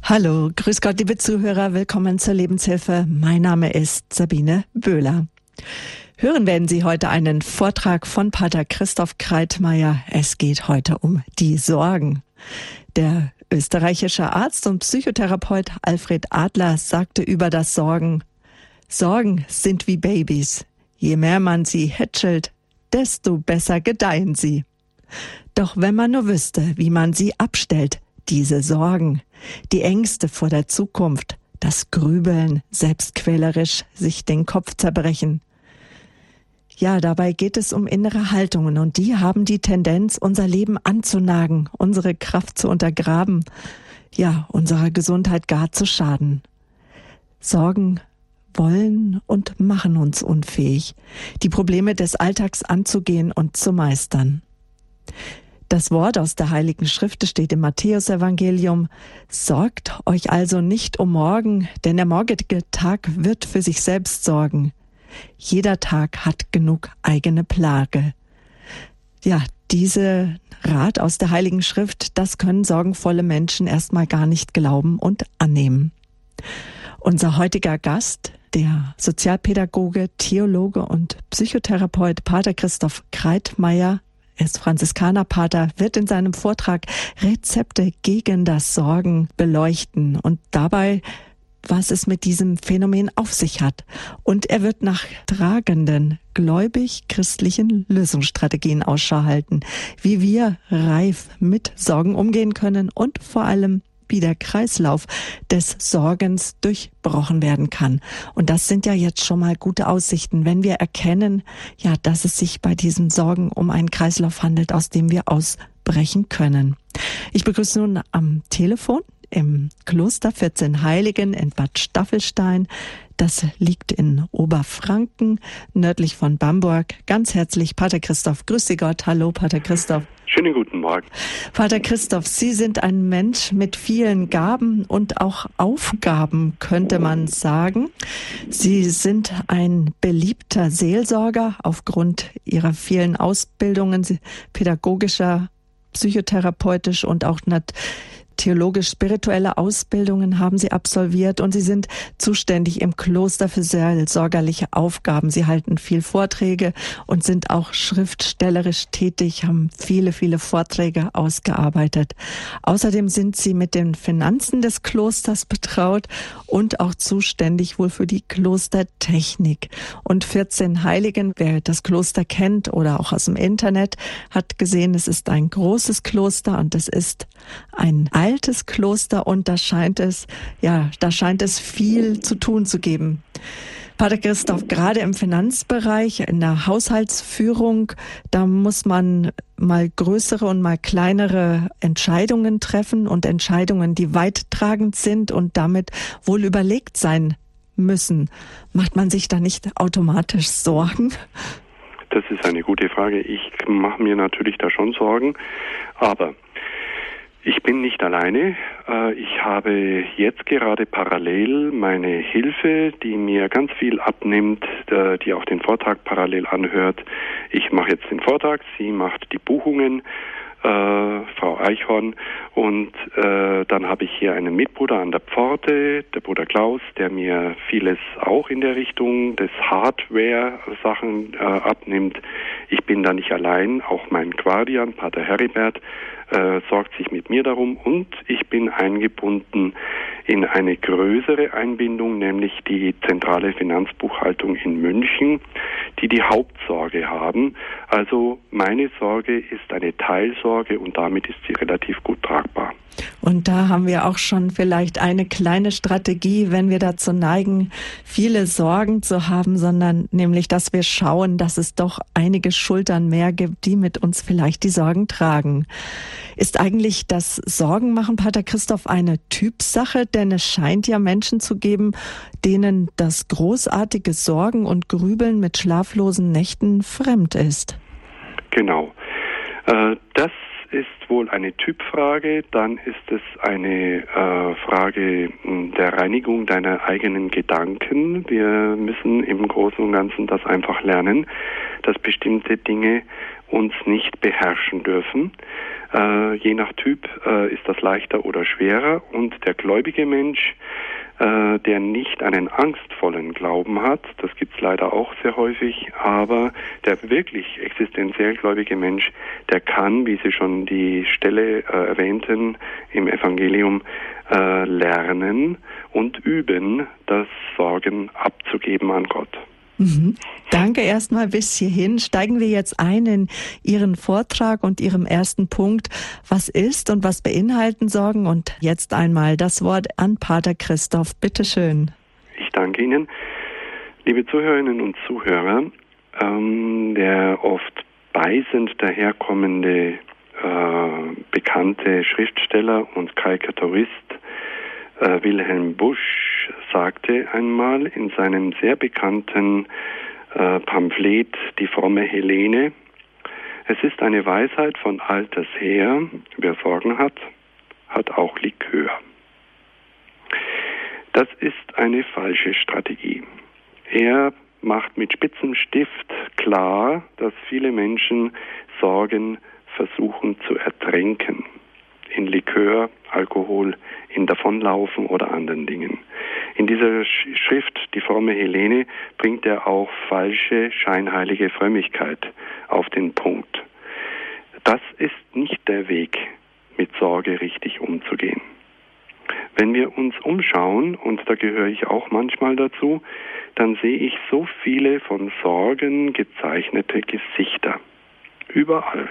Hallo, grüß Gott, liebe Zuhörer, willkommen zur Lebenshilfe. Mein Name ist Sabine Böhler. Hören werden Sie heute einen Vortrag von Pater Christoph Kreitmeier. Es geht heute um die Sorgen. Der österreichische Arzt und Psychotherapeut Alfred Adler sagte über das Sorgen: Sorgen sind wie Babys. Je mehr man sie hätschelt, desto besser gedeihen sie. Doch wenn man nur wüsste, wie man sie abstellt, diese Sorgen, die Ängste vor der Zukunft, das Grübeln, selbstquälerisch sich den Kopf zerbrechen. Ja, dabei geht es um innere Haltungen und die haben die Tendenz, unser Leben anzunagen, unsere Kraft zu untergraben, ja, unserer Gesundheit gar zu schaden. Sorgen wollen und machen uns unfähig, die Probleme des Alltags anzugehen und zu meistern. Das Wort aus der Heiligen Schrift steht im Matthäusevangelium: Sorgt euch also nicht um morgen, denn der morgige Tag wird für sich selbst sorgen. Jeder Tag hat genug eigene Plage. Ja, diese Rat aus der Heiligen Schrift, das können sorgenvolle Menschen erstmal gar nicht glauben und annehmen. Unser heutiger Gast, der Sozialpädagoge, Theologe und Psychotherapeut Pater Christoph Kreitmeier, er ist Franziskanerpater, wird in seinem Vortrag Rezepte gegen das Sorgen beleuchten und dabei, was es mit diesem Phänomen auf sich hat. Und er wird nach tragenden, gläubig-christlichen Lösungsstrategien Ausschau halten, wie wir reif mit Sorgen umgehen können und vor allem, wie der Kreislauf des Sorgens durchbrochen werden kann. Und das sind ja jetzt schon mal gute Aussichten, wenn wir erkennen, ja, dass es sich bei diesen Sorgen um einen Kreislauf handelt, aus dem wir ausbrechen können. Ich begrüße nun am Telefon im Kloster 14 Heiligen in Bad Staffelstein. Das liegt in Oberfranken, nördlich von Bamberg. Ganz herzlich Pater Christoph. Grüß Sie Gott. Hallo, Pater Christoph. Schönen guten Morgen. Pater Christoph, Sie sind ein Mensch mit vielen Gaben und auch Aufgaben, könnte man sagen. Sie sind ein beliebter Seelsorger aufgrund Ihrer vielen Ausbildungen, pädagogischer, psychotherapeutisch und auch theologisch-spirituelle Ausbildungen haben Sie absolviert und Sie sind zuständig im Kloster für seelsorgerliche Aufgaben. Sie halten viel Vorträge und sind auch schriftstellerisch tätig, haben viele, viele Vorträge ausgearbeitet. Außerdem sind Sie mit den Finanzen des Klosters betraut und auch zuständig wohl für die Klostertechnik. Und 14 Heiligen, wer das Kloster kennt oder auch aus dem Internet, hat gesehen, es ist ein großes Kloster und es ist ein altes Kloster und da scheint es viel zu tun zu geben. Pater Christoph, gerade im Finanzbereich, in der Haushaltsführung, da muss man mal größere und mal kleinere Entscheidungen treffen und Entscheidungen, die weittragend sind und damit wohl überlegt sein müssen. Macht man sich da nicht automatisch Sorgen? Das ist eine gute Frage. Ich mache mir natürlich da schon Sorgen, aber ich bin nicht alleine. Ich habe jetzt gerade parallel meine Hilfe, die mir ganz viel abnimmt, die auch den Vortrag parallel anhört. Ich mache jetzt den Vortrag, sie macht die Buchungen, Frau Eichhorn, und dann habe ich hier einen Mitbruder an der Pforte, der Bruder Klaus, der mir vieles auch in der Richtung des Hardware-Sachen abnimmt. Ich bin da nicht allein, auch mein Guardian, Pater Heribert, sorgt sich mit mir darum und ich bin eingebunden in eine größere Einbindung, nämlich die zentrale Finanzbuchhaltung in München, die Hauptsorge haben. Also meine Sorge ist eine Teilsorge und damit ist sie relativ gut tragbar. Und da haben wir auch schon vielleicht eine kleine Strategie, wenn wir dazu neigen, viele Sorgen zu haben, sondern nämlich, dass wir schauen, dass es doch einige Schultern mehr gibt, die mit uns vielleicht die Sorgen tragen. Ist eigentlich das Sorgenmachen, Pater Christoph, eine Typsache? Denn es scheint ja Menschen zu geben, denen das großartige Sorgen und Grübeln mit schlaflosen Nächten fremd ist. Genau. Das ist wohl eine Typfrage, dann ist es eine Frage der Reinigung deiner eigenen Gedanken. Wir müssen im Großen und Ganzen das einfach lernen, dass bestimmte Dinge uns nicht beherrschen dürfen. Je nach Typ ist das leichter oder schwerer, und der gläubige Mensch, der nicht einen angstvollen Glauben hat, das gibt es leider auch sehr häufig, aber der wirklich existenziell gläubige Mensch, der kann, wie Sie schon die Stelle erwähnten, im Evangelium lernen und üben, das Sorgen abzugeben an Gott. Mhm. Danke erstmal bis hierhin. Steigen wir jetzt ein in Ihren Vortrag und Ihrem ersten Punkt. Was ist und was beinhalten Sorgen? Und jetzt einmal das Wort an Pater Christoph. Bitte schön. Ich danke Ihnen. Liebe Zuhörerinnen und Zuhörer, der oft beißend daherkommende bekannte Schriftsteller und Karikaturist Wilhelm Busch sagte einmal in seinem sehr bekannten Pamphlet Die fromme Helene: Es ist eine Weisheit von alters her, wer Sorgen hat, hat auch Likör. Das ist eine falsche Strategie. Er macht mit spitzem Stift klar, dass viele Menschen Sorgen versuchen zu ertränken. In Likör, Alkohol, in Davonlaufen oder anderen Dingen. In dieser Schrift, die fromme Helene, bringt er auch falsche, scheinheilige Frömmigkeit auf den Punkt. Das ist nicht der Weg, mit Sorge richtig umzugehen. Wenn wir uns umschauen, und da gehöre ich auch manchmal dazu, dann sehe ich so viele von Sorgen gezeichnete Gesichter. Überall.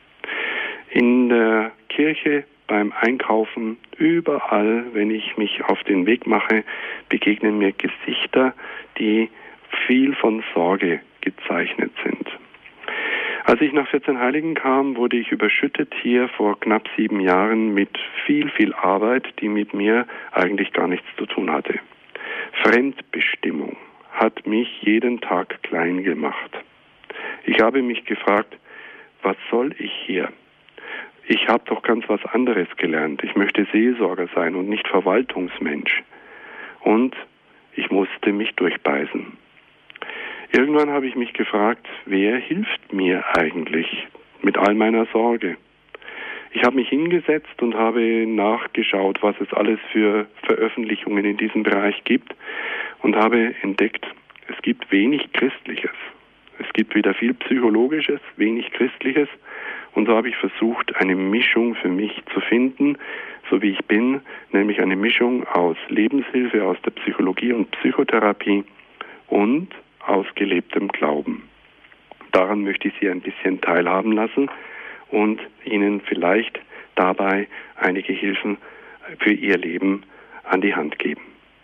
In der Kirche, beim Einkaufen, überall, wenn ich mich auf den Weg mache, begegnen mir Gesichter, die viel von Sorge gezeichnet sind. Als ich nach 14 Heiligen kam, wurde ich überschüttet hier vor knapp 7 Jahren mit viel Arbeit, die mit mir eigentlich gar nichts zu tun hatte. Fremdbestimmung hat mich jeden Tag klein gemacht. Ich habe mich gefragt, was soll ich hier? Ich habe doch ganz was anderes gelernt. Ich möchte Seelsorger sein und nicht Verwaltungsmensch. Und ich musste mich durchbeißen. Irgendwann habe ich mich gefragt, wer hilft mir eigentlich mit all meiner Sorge? Ich habe mich hingesetzt und habe nachgeschaut, was es alles für Veröffentlichungen in diesem Bereich gibt, und habe entdeckt, es gibt wenig Christliches. Es gibt wieder viel Psychologisches, wenig Christliches. Und so habe ich versucht, eine Mischung für mich zu finden, so wie ich bin, nämlich eine Mischung aus Lebenshilfe, aus der Psychologie und Psychotherapie und aus gelebtem Glauben. Daran möchte ich Sie ein bisschen teilhaben lassen und Ihnen vielleicht dabei einige Hilfen für Ihr Leben an die Hand geben.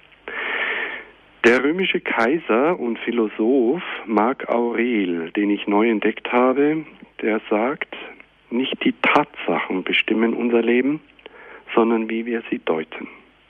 Der römische Kaiser und Philosoph Marc Aurel, den ich neu entdeckt habe, der sagt, nicht die Tatsachen bestimmen unser Leben, sondern wie wir sie deuten.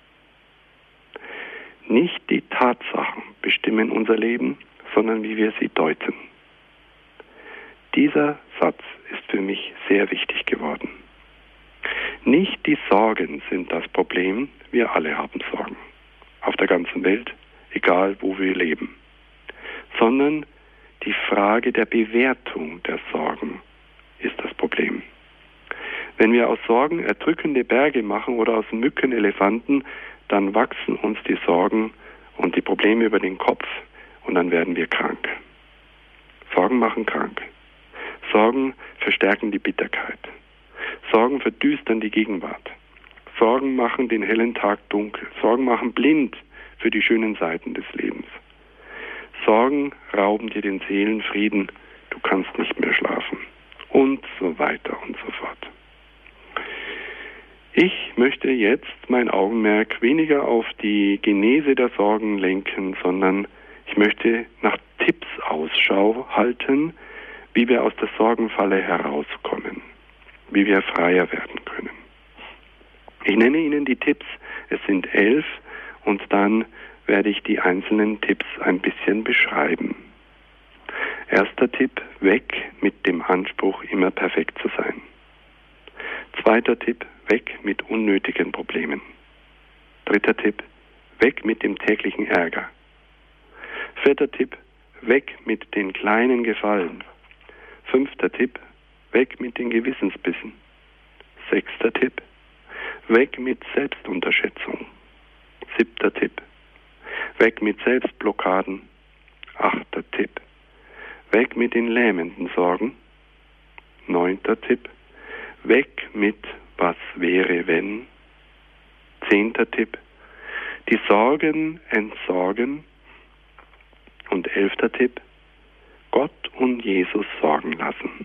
Nicht die Tatsachen bestimmen unser Leben, sondern wie wir sie deuten. Dieser Satz ist für mich sehr wichtig geworden. Nicht die Sorgen sind das Problem, wir alle haben Sorgen. Auf der ganzen Welt, egal wo wir leben. Sondern die Frage der Bewertung der Sorgen ist das Problem. Wenn wir aus Sorgen erdrückende Berge machen oder aus Mücken Elefanten, dann wachsen uns die Sorgen und die Probleme über den Kopf und dann werden wir krank. Sorgen machen krank. Sorgen verstärken die Bitterkeit. Sorgen verdüstern die Gegenwart. Sorgen machen den hellen Tag dunkel. Sorgen machen blind für die schönen Seiten des Lebens. Sorgen rauben dir den Seelenfrieden. Du kannst nicht mehr schlafen. Und so weiter und so fort. Ich möchte jetzt mein Augenmerk weniger auf die Genese der Sorgen lenken, sondern ich möchte nach Tipps Ausschau halten, wie wir aus der Sorgenfalle herauskommen, wie wir freier werden können. Ich nenne Ihnen die Tipps, es sind 11, und dann werde ich die einzelnen Tipps ein bisschen beschreiben. Erster Tipp, weg mit dem Anspruch, immer perfekt zu sein. Zweiter Tipp, weg mit unnötigen Problemen. Dritter Tipp, weg mit dem täglichen Ärger. Vierter Tipp, weg mit den kleinen Gefallen. Fünfter Tipp, weg mit den Gewissensbissen. Sechster Tipp, weg mit Selbstunterschätzung. Siebter Tipp, weg mit Selbstblockaden. Achter Tipp, weg mit den lähmenden Sorgen. Neunter Tipp, weg mit was wäre wenn. Zehnter Tipp, die Sorgen entsorgen. Und 11. Tipp, Gott und Jesus sorgen lassen.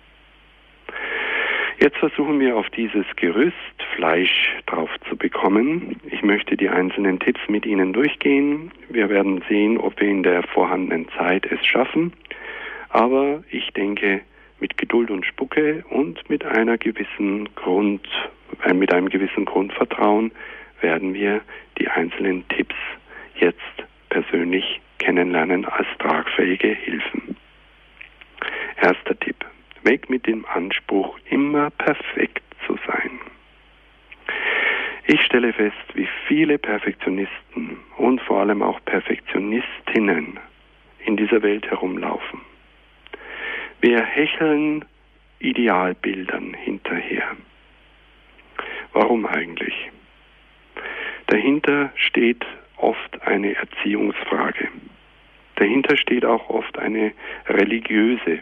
Jetzt versuchen wir auf dieses Gerüst Fleisch drauf zu bekommen. Ich möchte die einzelnen Tipps mit Ihnen durchgehen. Wir werden sehen, ob wir in der vorhandenen Zeit es schaffen. Aber ich denke, mit Geduld und Spucke und mit einem gewissen Grundvertrauen werden wir die einzelnen Tipps jetzt persönlich kennenlernen als tragfähige Hilfen. Erster Tipp, weg mit dem Anspruch, immer perfekt zu sein. Ich stelle fest, wie viele Perfektionisten und vor allem auch Perfektionistinnen in dieser Welt herumlaufen. Wir hecheln Idealbildern hinterher. Warum eigentlich? Dahinter steht oft eine Erziehungsfrage. Dahinter steht auch oft eine religiöse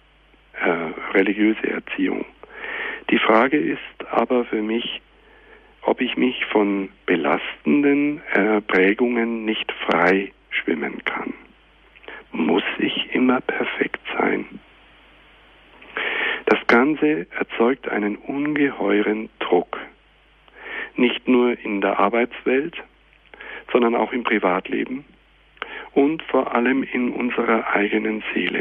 Erziehung. Die Frage ist aber für mich, ob ich mich von belastenden Prägungen nicht frei schwimmen kann. Muss ich immer perfekt sein? Das Ganze erzeugt einen ungeheuren Druck. Nicht nur in der Arbeitswelt, sondern auch im Privatleben und vor allem in unserer eigenen Seele.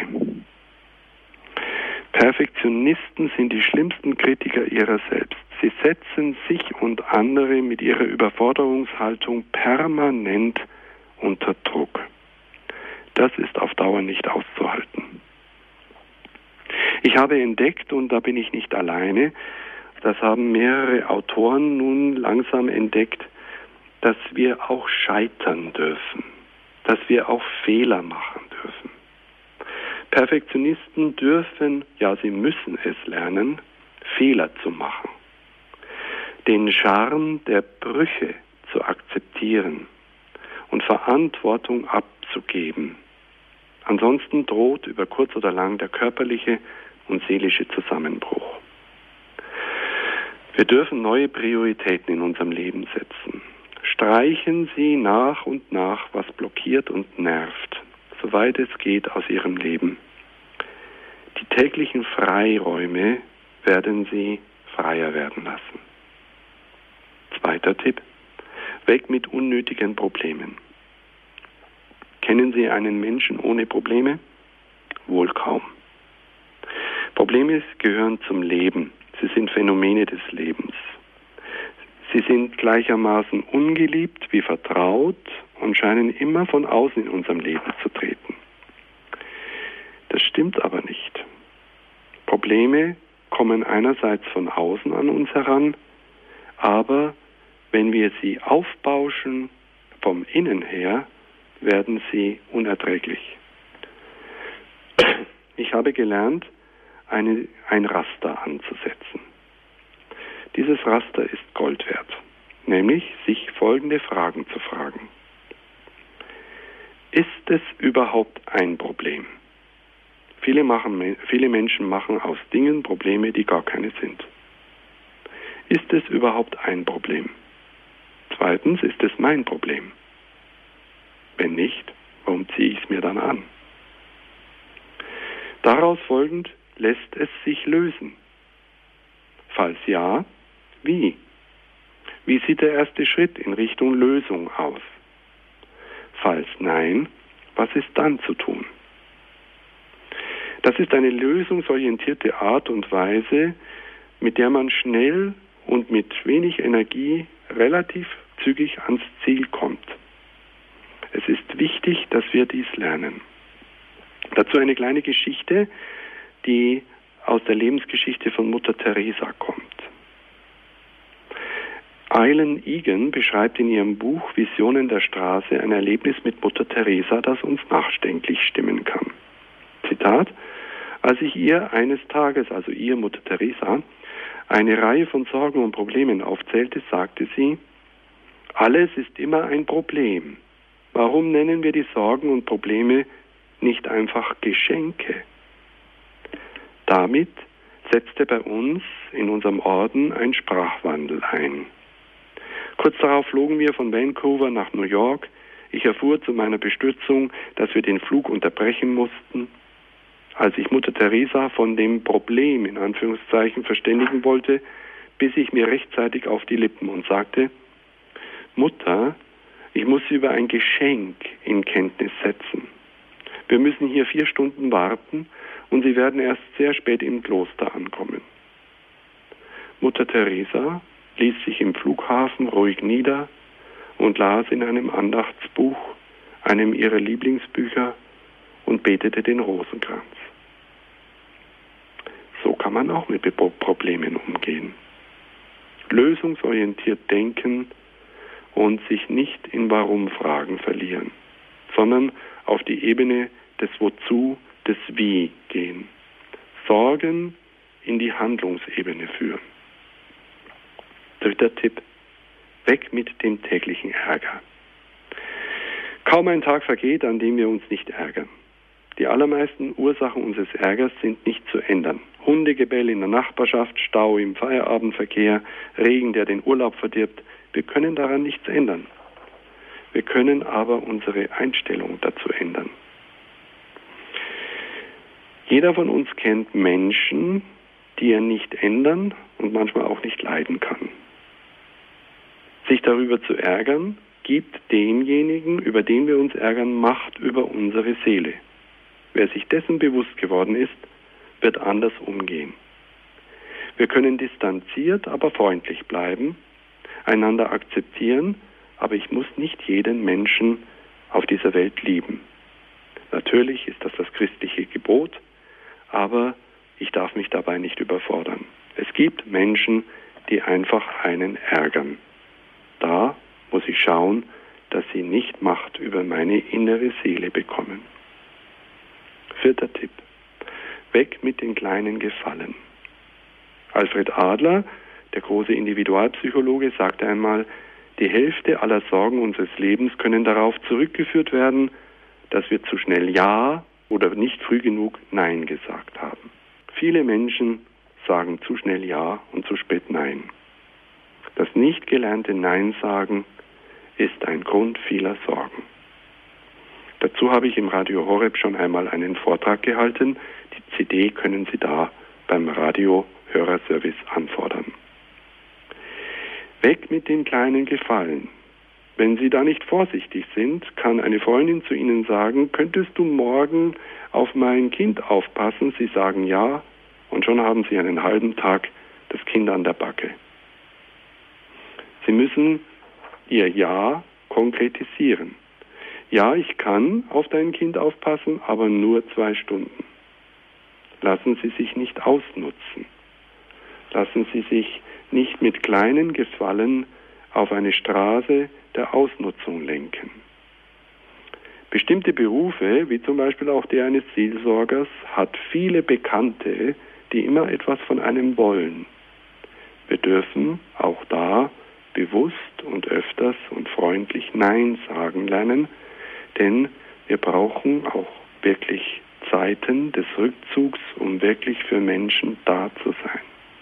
Perfektionisten sind die schlimmsten Kritiker ihrer selbst. Sie setzen sich und andere mit ihrer Überforderungshaltung permanent unter Druck. Das ist auf Dauer nicht auszuhalten. Ich habe entdeckt, und da bin ich nicht alleine, das haben mehrere Autoren nun langsam entdeckt, dass wir auch scheitern dürfen, dass wir auch Fehler machen dürfen. Perfektionisten dürfen, ja, sie müssen es lernen, Fehler zu machen. Den Charme der Brüche zu akzeptieren und Verantwortung abzugeben. Ansonsten droht über kurz oder lang der körperliche und seelische Zusammenbruch. Wir dürfen neue Prioritäten in unserem Leben setzen. Streichen Sie nach und nach, was blockiert und nervt, soweit es geht aus Ihrem Leben. Die täglichen Freiräume werden Sie freier werden lassen. Zweiter Tipp, weg mit unnötigen Problemen. Kennen Sie einen Menschen ohne Probleme? Wohl kaum. Probleme gehören zum Leben. Sie sind Phänomene des Lebens. Sie sind gleichermaßen ungeliebt wie vertraut und scheinen immer von außen in unserem Leben zu treten. Das stimmt aber nicht. Probleme kommen einerseits von außen an uns heran, aber wenn wir sie aufbauschen vom Innen her, werden sie unerträglich. Ich habe gelernt, ein Raster anzusetzen. Dieses Raster ist Gold wert, nämlich sich folgende Fragen zu fragen. Ist es überhaupt ein Problem? Viele Menschen machen aus Dingen Probleme, die gar keine sind. Ist es überhaupt ein Problem? Zweitens, ist es mein Problem? Wenn nicht, warum ziehe ich es mir dann an? Daraus folgend, lässt es sich lösen? Falls ja, wie? Wie sieht der erste Schritt in Richtung Lösung aus? Falls nein, was ist dann zu tun? Das ist eine lösungsorientierte Art und Weise, mit der man schnell und mit wenig Energie relativ zügig ans Ziel kommt. Es ist wichtig, dass wir dies lernen. Dazu eine kleine Geschichte, die aus der Lebensgeschichte von Mutter Teresa kommt. Eileen Egan beschreibt in ihrem Buch Visionen der Straße ein Erlebnis mit Mutter Teresa, das uns nachdenklich stimmen kann. Zitat: Als ich ihr eines Tages, also ihr Mutter Teresa, eine Reihe von Sorgen und Problemen aufzählte, sagte sie: Alles ist immer ein Problem. Warum nennen wir die Sorgen und Probleme nicht einfach Geschenke? Damit setzte bei uns in unserem Orden ein Sprachwandel ein. Kurz darauf flogen wir von Vancouver nach New York. Ich erfuhr zu meiner Bestürzung, dass wir den Flug unterbrechen mussten. Als ich Mutter Teresa von dem Problem in Anführungszeichen verständigen wollte, biss ich mir rechtzeitig auf die Lippen und sagte: Mutter, ich muss Sie über ein Geschenk in Kenntnis setzen. Wir müssen hier 4 Stunden warten und Sie werden erst sehr spät im Kloster ankommen. Mutter Teresa ließ sich im Flughafen ruhig nieder und las in einem Andachtsbuch, einem ihrer Lieblingsbücher, und betete den Rosenkranz. So kann man auch mit Problemen umgehen. Lösungsorientiert denken und sich nicht in Warum-Fragen verlieren, sondern auf die Ebene des Wozu, des Wie gehen. Sorgen in die Handlungsebene führen. 3. Tipp: Weg mit dem täglichen Ärger. Kaum ein Tag vergeht, an dem wir uns nicht ärgern. Die allermeisten Ursachen unseres Ärgers sind nicht zu ändern. Hundegebell in der Nachbarschaft, Stau im Feierabendverkehr, Regen, der den Urlaub verdirbt. Wir können daran nichts ändern. Wir können aber unsere Einstellung dazu ändern. Jeder von uns kennt Menschen, die er nicht ändern und manchmal auch nicht leiden kann. Sich darüber zu ärgern, gibt demjenigen, über den wir uns ärgern, Macht über unsere Seele. Wer sich dessen bewusst geworden ist, wird anders umgehen. Wir können distanziert, aber freundlich bleiben, einander akzeptieren, aber ich muss nicht jeden Menschen auf dieser Welt lieben. Natürlich ist das christliche Gebot, aber ich darf mich dabei nicht überfordern. Es gibt Menschen, die einfach einen ärgern. Da muss ich schauen, dass sie nicht Macht über meine innere Seele bekommen. 4. Tipp: Weg mit den kleinen Gefallen. Alfred Adler, der große Individualpsychologe, sagte einmal: Die Hälfte aller Sorgen unseres Lebens können darauf zurückgeführt werden, dass wir zu schnell Ja oder nicht früh genug Nein gesagt haben. Viele Menschen sagen zu schnell Ja und zu spät Nein. Das nicht gelernte Nein sagen ist ein Grund vieler Sorgen. Dazu habe ich im Radio Horeb schon einmal einen Vortrag gehalten. Die CD können Sie da beim Radio-Hörerservice anfordern. Weg mit den kleinen Gefallen. Wenn Sie da nicht vorsichtig sind, kann eine Freundin zu Ihnen sagen: Könntest du morgen auf mein Kind aufpassen? Sie sagen ja, und schon haben Sie einen halben Tag das Kind an der Backe. Sie müssen Ihr Ja konkretisieren. Ja, ich kann auf dein Kind aufpassen, aber nur 2 Stunden. Lassen Sie sich nicht ausnutzen. Lassen Sie sich nicht mit kleinen Gefallen auf eine Straße der Ausnutzung lenken. Bestimmte Berufe, wie zum Beispiel auch der eines Seelsorgers, hat viele Bekannte, die immer etwas von einem wollen. Wir dürfen auch da bewusst und öfters und freundlich Nein sagen lernen, denn wir brauchen auch wirklich Zeiten des Rückzugs, um wirklich für Menschen da zu sein.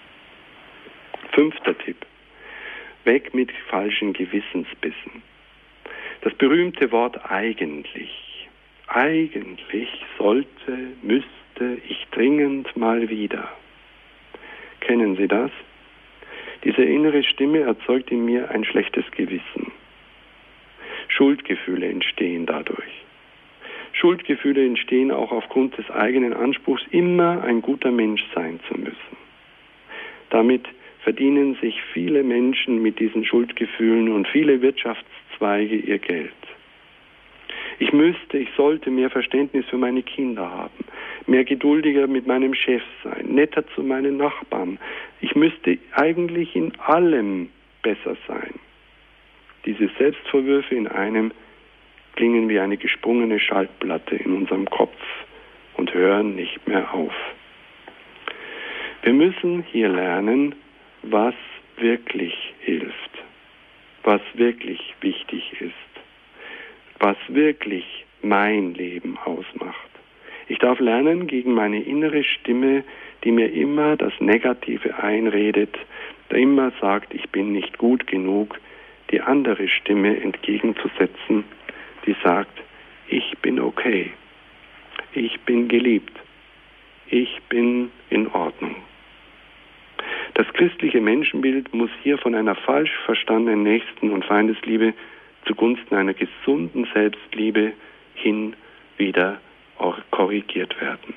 5. Tipp: Weg mit falschen Gewissensbissen. Das berühmte Wort eigentlich. Eigentlich sollte, müsste ich dringend mal wieder. Kennen Sie das? Diese innere Stimme erzeugt in mir ein schlechtes Gewissen. Schuldgefühle entstehen dadurch. Schuldgefühle entstehen auch aufgrund des eigenen Anspruchs, immer ein guter Mensch sein zu müssen. Damit verdienen sich viele Menschen mit diesen Schuldgefühlen und viele Wirtschaftszweige ihr Geld. Ich sollte mehr Verständnis für meine Kinder haben, mehr geduldiger mit meinem Chef sein, netter zu meinen Nachbarn. Ich müsste eigentlich in allem besser sein. Diese Selbstvorwürfe in einem klingen wie eine gesprungene Schallplatte in unserem Kopf und hören nicht mehr auf. Wir müssen hier lernen, was wirklich hilft, was wirklich wichtig ist, was wirklich mein Leben ausmacht. Ich darf lernen, gegen meine innere Stimme, die mir immer das Negative einredet, der immer sagt, ich bin nicht gut genug, die andere Stimme entgegenzusetzen, die sagt, ich bin okay, ich bin geliebt, ich bin in Ordnung. Das christliche Menschenbild muss hier von einer falsch verstandenen Nächsten- und Feindesliebe zugunsten einer gesunden Selbstliebe hin wieder korrigiert werden.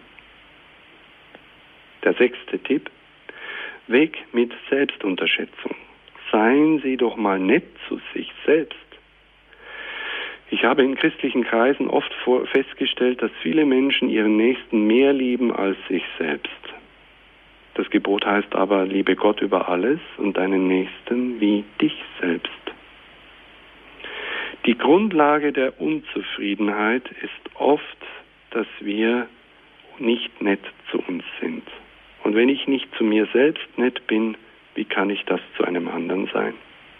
Der 6. Tipp: Weg mit Selbstunterschätzung. Seien Sie doch mal nett zu sich selbst. Ich habe in christlichen Kreisen oft festgestellt, dass viele Menschen ihren Nächsten mehr lieben als sich selbst. Das Gebot heißt aber, liebe Gott über alles und deinen Nächsten wie dich selbst. Die Grundlage der Unzufriedenheit ist oft, dass wir nicht nett zu uns sind. Und wenn ich nicht zu mir selbst nett bin, wie kann ich das zu einem anderen sein?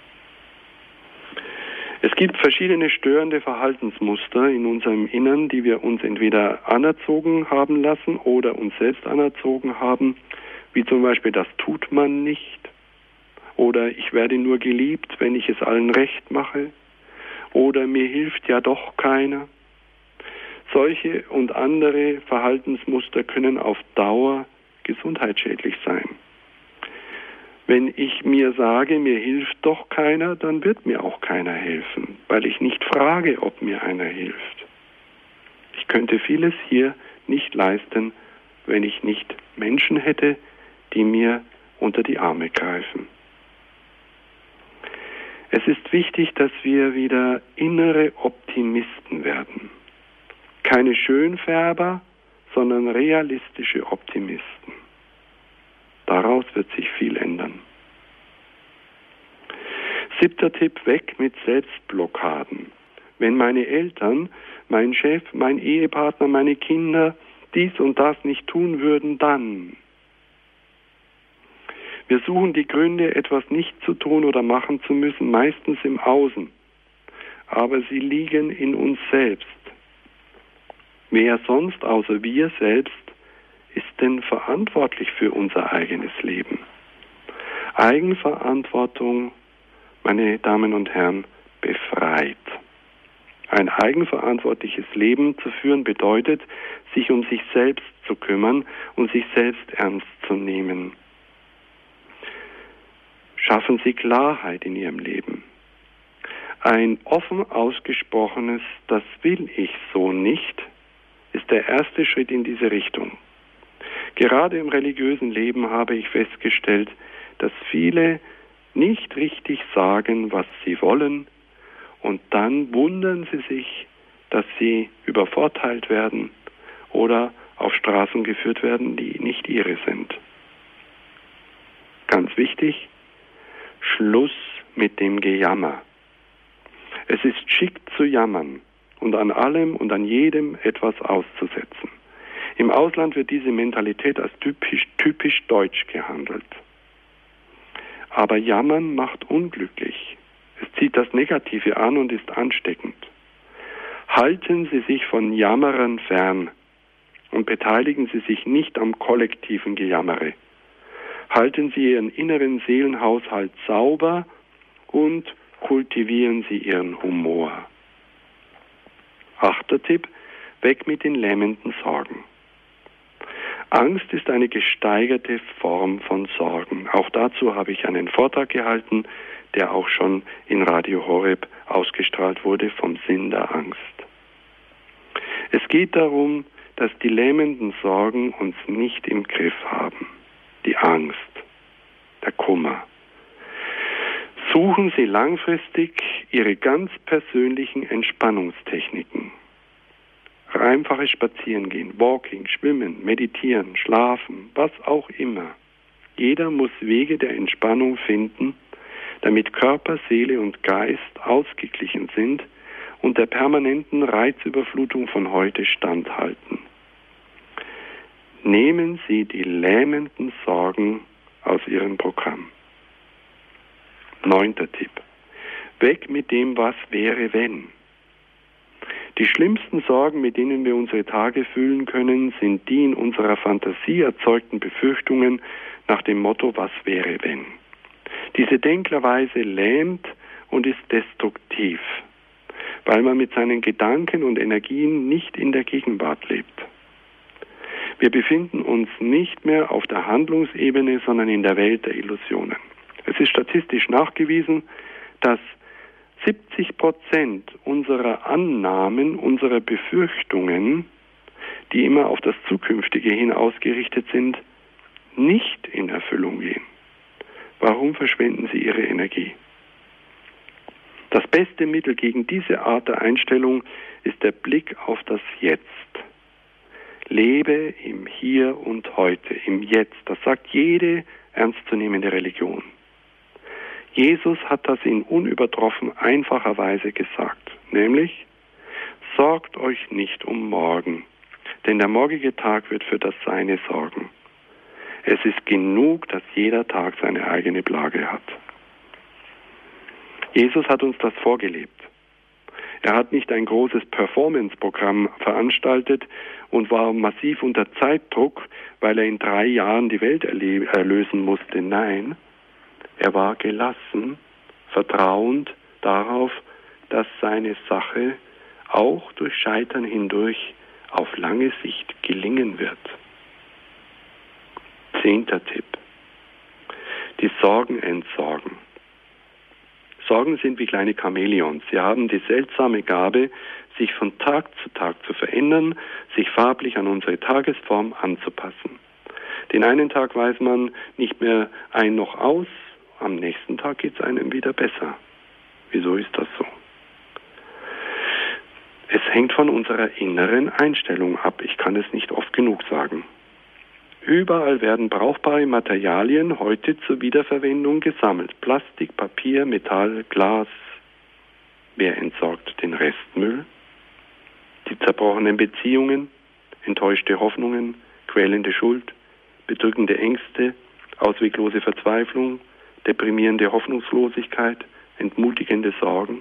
Es gibt verschiedene störende Verhaltensmuster in unserem Innern, die wir uns entweder anerzogen haben lassen oder uns selbst anerzogen haben, wie zum Beispiel, das tut man nicht, oder ich werde nur geliebt, wenn ich es allen recht mache, oder mir hilft ja doch keiner. Solche und andere Verhaltensmuster können auf Dauer gesundheitsschädlich sein. Wenn ich mir sage, mir hilft doch keiner, dann wird mir auch keiner helfen, weil ich nicht frage, ob mir einer hilft. Ich könnte vieles hier nicht leisten, wenn ich nicht Menschen hätte, die mir unter die Arme greifen. Es ist wichtig, dass wir wieder innere Optimisten werden. Keine Schönfärber, sondern realistische Optimisten. Daraus wird sich viel ändern. 7. Tipp: Weg mit Selbstblockaden. Wenn meine Eltern, mein Chef, mein Ehepartner, meine Kinder dies und das nicht tun würden, dann. Wir suchen die Gründe, etwas nicht zu tun oder machen zu müssen, meistens im Außen. Aber sie liegen in uns selbst. Wer sonst außer wir selbst ist denn verantwortlich für unser eigenes Leben? Eigenverantwortung, meine Damen und Herren, befreit. Ein eigenverantwortliches Leben zu führen bedeutet, sich um sich selbst zu kümmern und sich selbst ernst zu nehmen. Schaffen Sie Klarheit in Ihrem Leben. Ein offen ausgesprochenes, das will ich so nicht, ist der erste Schritt in diese Richtung. Gerade im religiösen Leben habe ich festgestellt, dass viele nicht richtig sagen, was sie wollen, und dann wundern sie sich, dass sie übervorteilt werden oder auf Straßen geführt werden, die nicht ihre sind. Ganz wichtig: Schluss mit dem Gejammer. Es ist schick zu jammern und an allem und an jedem etwas auszusetzen. Im Ausland wird diese Mentalität als typisch deutsch gehandelt. Aber Jammern macht unglücklich. Es zieht das Negative an und ist ansteckend. Halten Sie sich von Jammerern fern und beteiligen Sie sich nicht am kollektiven Gejammere. Halten Sie Ihren inneren Seelenhaushalt sauber und kultivieren Sie Ihren Humor. 8. Tipp: Weg mit den lähmenden Sorgen. Angst ist eine gesteigerte Form von Sorgen. Auch dazu habe ich einen Vortrag gehalten, der auch schon in Radio Horeb ausgestrahlt wurde, vom Sinn der Angst. Es geht darum, dass die lähmenden Sorgen uns nicht im Griff haben. Die Angst, der Kummer. Suchen Sie langfristig Ihre ganz persönlichen Entspannungstechniken. Einfaches Spazierengehen, Walking, Schwimmen, Meditieren, Schlafen, was auch immer. Jeder muss Wege der Entspannung finden, damit Körper, Seele und Geist ausgeglichen sind und der permanenten Reizüberflutung von heute standhalten. Nehmen Sie die lähmenden Sorgen aus Ihrem Programm. 9. Tipp. Weg mit dem, was wäre, wenn. Die schlimmsten Sorgen, mit denen wir unsere Tage füllen können, sind die in unserer Fantasie erzeugten Befürchtungen nach dem Motto, was wäre, wenn. Diese Denklerweise lähmt und ist destruktiv, weil man mit seinen Gedanken und Energien nicht in der Gegenwart lebt. Wir befinden uns nicht mehr auf der Handlungsebene, sondern in der Welt der Illusionen. Es ist statistisch nachgewiesen, dass 70% unserer Annahmen, unserer Befürchtungen, die immer auf das Zukünftige hin ausgerichtet sind, nicht in Erfüllung gehen. Warum verschwenden Sie Ihre Energie? Das beste Mittel gegen diese Art der Einstellung ist der Blick auf das Jetzt. Lebe im Hier und Heute, im Jetzt. Das sagt jede ernstzunehmende Religion. Jesus hat das in unübertroffen einfacher Weise gesagt, nämlich: Sorgt euch nicht um morgen, denn der morgige Tag wird für das Seine sorgen. Es ist genug, dass jeder Tag seine eigene Plage hat. Jesus hat uns das vorgelebt. Er hat nicht ein großes Performance-Programm veranstaltet und war massiv unter Zeitdruck, weil er in 3 Jahren die Welt erlösen musste. Nein, er war gelassen, vertrauend darauf, dass seine Sache auch durch Scheitern hindurch auf lange Sicht gelingen wird. 10. Tipp. Die Sorgen entsorgen. Sorgen sind wie kleine Chamäleons. Sie haben die seltsame Gabe, sich von Tag zu Tag zu verändern, sich farblich an unsere Tagesform anzupassen. Den einen Tag weiß man nicht mehr ein noch aus, am nächsten Tag geht es einem wieder besser. Wieso ist das so? Es hängt von unserer inneren Einstellung ab. Ich kann es nicht oft genug sagen. Überall werden brauchbare Materialien heute zur Wiederverwendung gesammelt. Plastik, Papier, Metall, Glas. Wer entsorgt den Restmüll? Die zerbrochenen Beziehungen, enttäuschte Hoffnungen, quälende Schuld, bedrückende Ängste, ausweglose Verzweiflung, deprimierende Hoffnungslosigkeit, entmutigende Sorgen.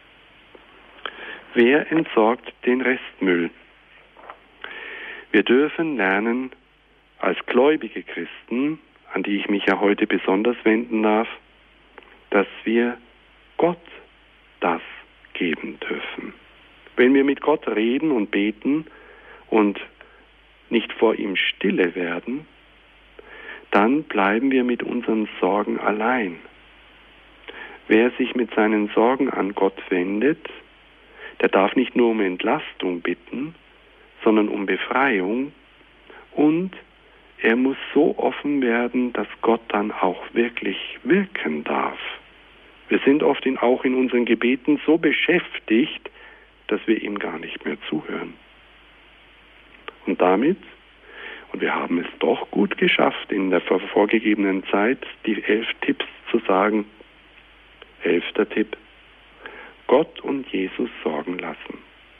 Wer entsorgt den Restmüll? Wir dürfen lernen, als gläubige Christen, an die ich mich ja heute besonders wenden darf, dass wir Gott das geben dürfen. Wenn wir mit Gott reden und beten und nicht vor ihm stille werden, dann bleiben wir mit unseren Sorgen allein. Wer sich mit seinen Sorgen an Gott wendet, der darf nicht nur um Entlastung bitten, sondern um Befreiung, und er muss so offen werden, dass Gott dann auch wirklich wirken darf. Wir sind oft auch in unseren Gebeten so beschäftigt, dass wir ihm gar nicht mehr zuhören. Und damit, und wir haben es doch gut geschafft, in der vorgegebenen Zeit die 11 Tipps zu sagen. 11. Tipp: Gott und Jesus sorgen lassen.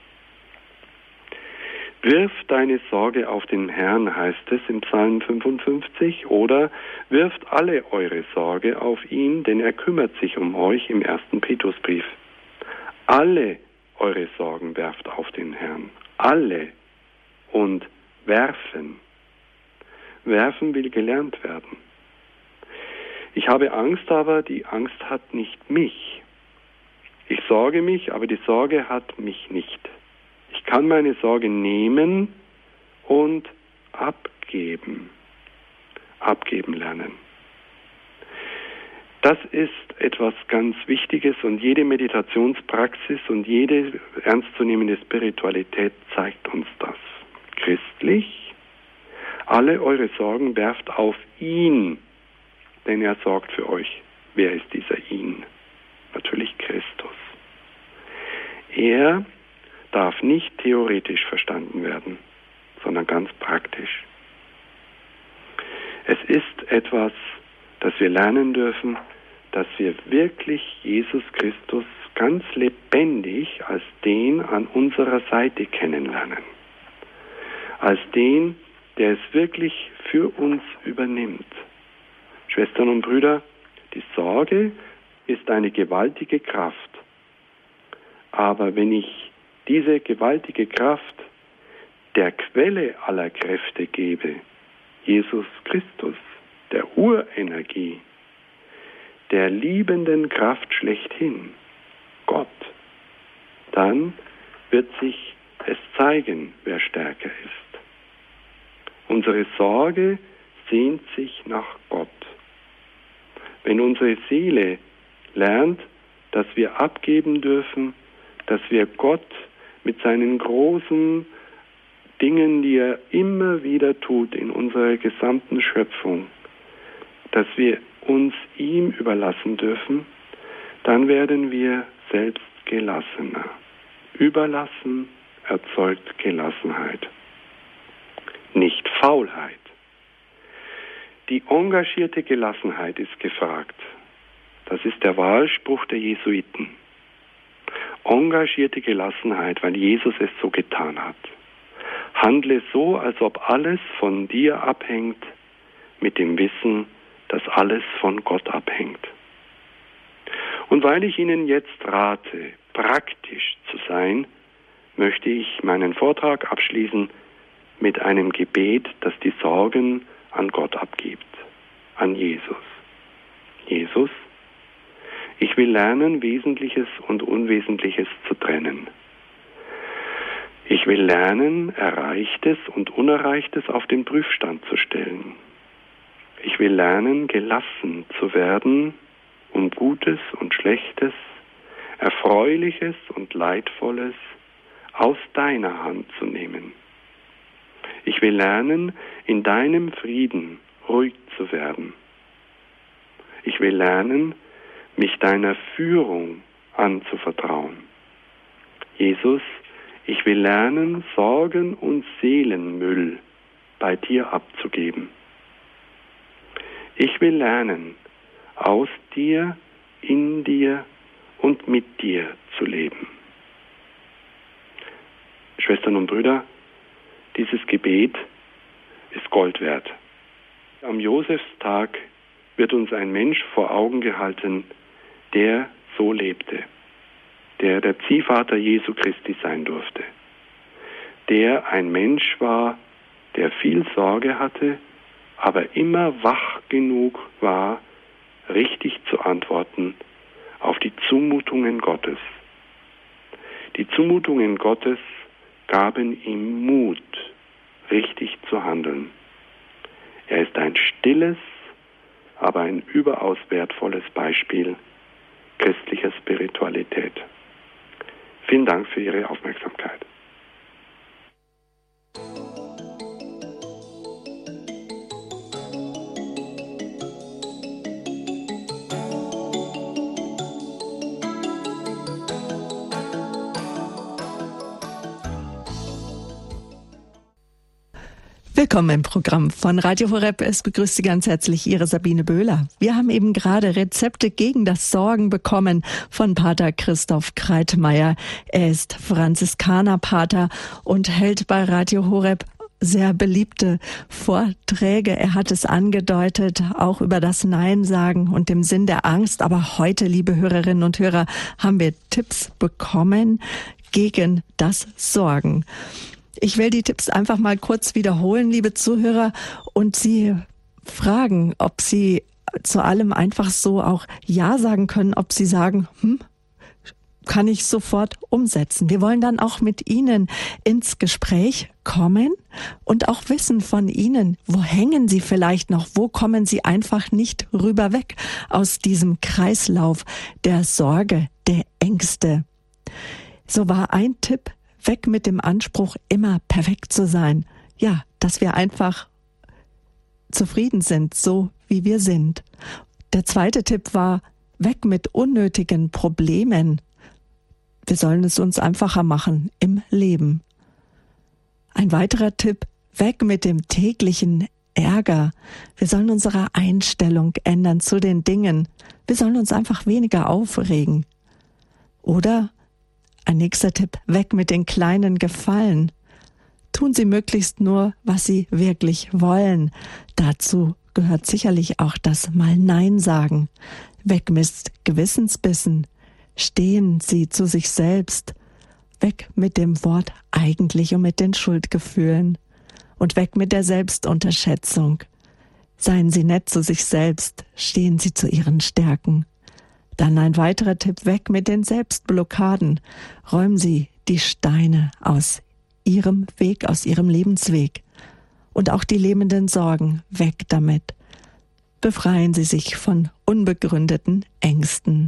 Wirf deine Sorge auf den Herrn, heißt es im Psalm 55, oder wirft alle eure Sorge auf ihn, denn er kümmert sich um euch im 1. Petrusbrief. Alle eure Sorgen werft auf den Herrn. Alle. Und werfen. Werfen will gelernt werden. Ich habe Angst, aber die Angst hat nicht mich. Ich sorge mich, aber die Sorge hat mich nicht. Ich kann meine Sorge nehmen und abgeben. Abgeben lernen. Das ist etwas ganz Wichtiges, und jede Meditationspraxis und jede ernstzunehmende Spiritualität zeigt uns das. Christlich: alle eure Sorgen werft auf ihn, denn er sorgt für euch. Wer ist dieser ihn? Natürlich Christus. Er darf nicht theoretisch verstanden werden, sondern ganz praktisch. Es ist etwas, das wir lernen dürfen, dass wir wirklich Jesus Christus ganz lebendig als den an unserer Seite kennenlernen. Als den, der es wirklich für uns übernimmt. Schwestern und Brüder, die Sorge ist eine gewaltige Kraft. Aber wenn ich diese gewaltige Kraft der Quelle aller Kräfte gebe, Jesus Christus, der Urenergie, der liebenden Kraft schlechthin, Gott, dann wird sich es zeigen, wer stärker ist. Unsere Sorge sehnt sich nach Gott. Wenn unsere Seele lernt, dass wir abgeben dürfen, dass wir Gott mit seinen großen Dingen, die er immer wieder tut in unserer gesamten Schöpfung, dass wir uns ihm überlassen dürfen, dann werden wir selbst gelassener. Überlassen erzeugt Gelassenheit, nicht Faulheit. Die engagierte Gelassenheit ist gefragt. Das ist der Wahlspruch der Jesuiten. Engagierte Gelassenheit, weil Jesus es so getan hat. Handle so, als ob alles von dir abhängt, mit dem Wissen, dass alles von Gott abhängt. Und weil ich Ihnen jetzt rate, praktisch zu sein, möchte ich meinen Vortrag abschließen mit einem Gebet, das die Sorgen an Gott abgibt, an Jesus. Jesus, ich will lernen, Wesentliches und Unwesentliches zu trennen. Ich will lernen, Erreichtes und Unerreichtes auf den Prüfstand zu stellen. Ich will lernen, gelassen zu werden, um Gutes und Schlechtes, Erfreuliches und Leidvolles aus deiner Hand zu nehmen. Ich will lernen, in deinem Frieden ruhig zu werden. Ich will lernen, mich deiner Führung anzuvertrauen. Jesus, ich will lernen, Sorgen und Seelenmüll bei dir abzugeben. Ich will lernen, aus dir, in dir und mit dir zu leben. Schwestern und Brüder, dieses Gebet ist Gold wert. Am Josefstag wird uns ein Mensch vor Augen gehalten, der so lebte, der Ziehvater Jesu Christi sein durfte, der ein Mensch war, der viel Sorge hatte, aber immer wach genug war, richtig zu antworten auf die Zumutungen Gottes. Die Zumutungen Gottes gaben ihm Mut, richtig zu handeln. Er ist ein stilles, aber ein überaus wertvolles Beispiel christlicher Spiritualität. Vielen Dank für Ihre Aufmerksamkeit. Willkommen im Programm von Radio Horeb. Es begrüßt Sie ganz herzlich Ihre Sabine Böhler. Wir haben eben gerade Rezepte gegen das Sorgen bekommen von Pater Christoph Kreitmeier. Er ist Franziskanerpater und hält bei Radio Horeb sehr beliebte Vorträge. Er hat es angedeutet, auch über das Nein sagen und dem Sinn der Angst. Aber heute, liebe Hörerinnen und Hörer, haben wir Tipps bekommen gegen das Sorgen. Ich will die Tipps einfach mal kurz wiederholen, liebe Zuhörer, und Sie fragen, ob Sie zu allem einfach so auch Ja sagen können, ob Sie sagen, kann ich sofort umsetzen. Wir wollen dann auch mit Ihnen ins Gespräch kommen und auch wissen von Ihnen, wo hängen Sie vielleicht noch, wo kommen Sie einfach nicht rüber weg aus diesem Kreislauf der Sorge, der Ängste. So war ein Tipp: weg mit dem Anspruch, immer perfekt zu sein. Ja, dass wir einfach zufrieden sind, so wie wir sind. Der zweite Tipp war, weg mit unnötigen Problemen. Wir sollen es uns einfacher machen im Leben. Ein weiterer Tipp, weg mit dem täglichen Ärger. Wir sollen unsere Einstellung ändern zu den Dingen. Wir sollen uns einfach weniger aufregen. Oder ein nächster Tipp, weg mit den kleinen Gefallen. Tun Sie möglichst nur, was Sie wirklich wollen. Dazu gehört sicherlich auch das Mal Nein sagen. Weg mit Gewissensbissen. Stehen Sie zu sich selbst. Weg mit dem Wort eigentlich und mit den Schuldgefühlen. Und weg mit der Selbstunterschätzung. Seien Sie nett zu sich selbst. Stehen Sie zu Ihren Stärken. Dann ein weiterer Tipp, weg mit den Selbstblockaden. Räumen Sie die Steine aus Ihrem Weg, aus Ihrem Lebensweg. Und auch die lähmenden Sorgen, weg damit. Befreien Sie sich von unbegründeten Ängsten.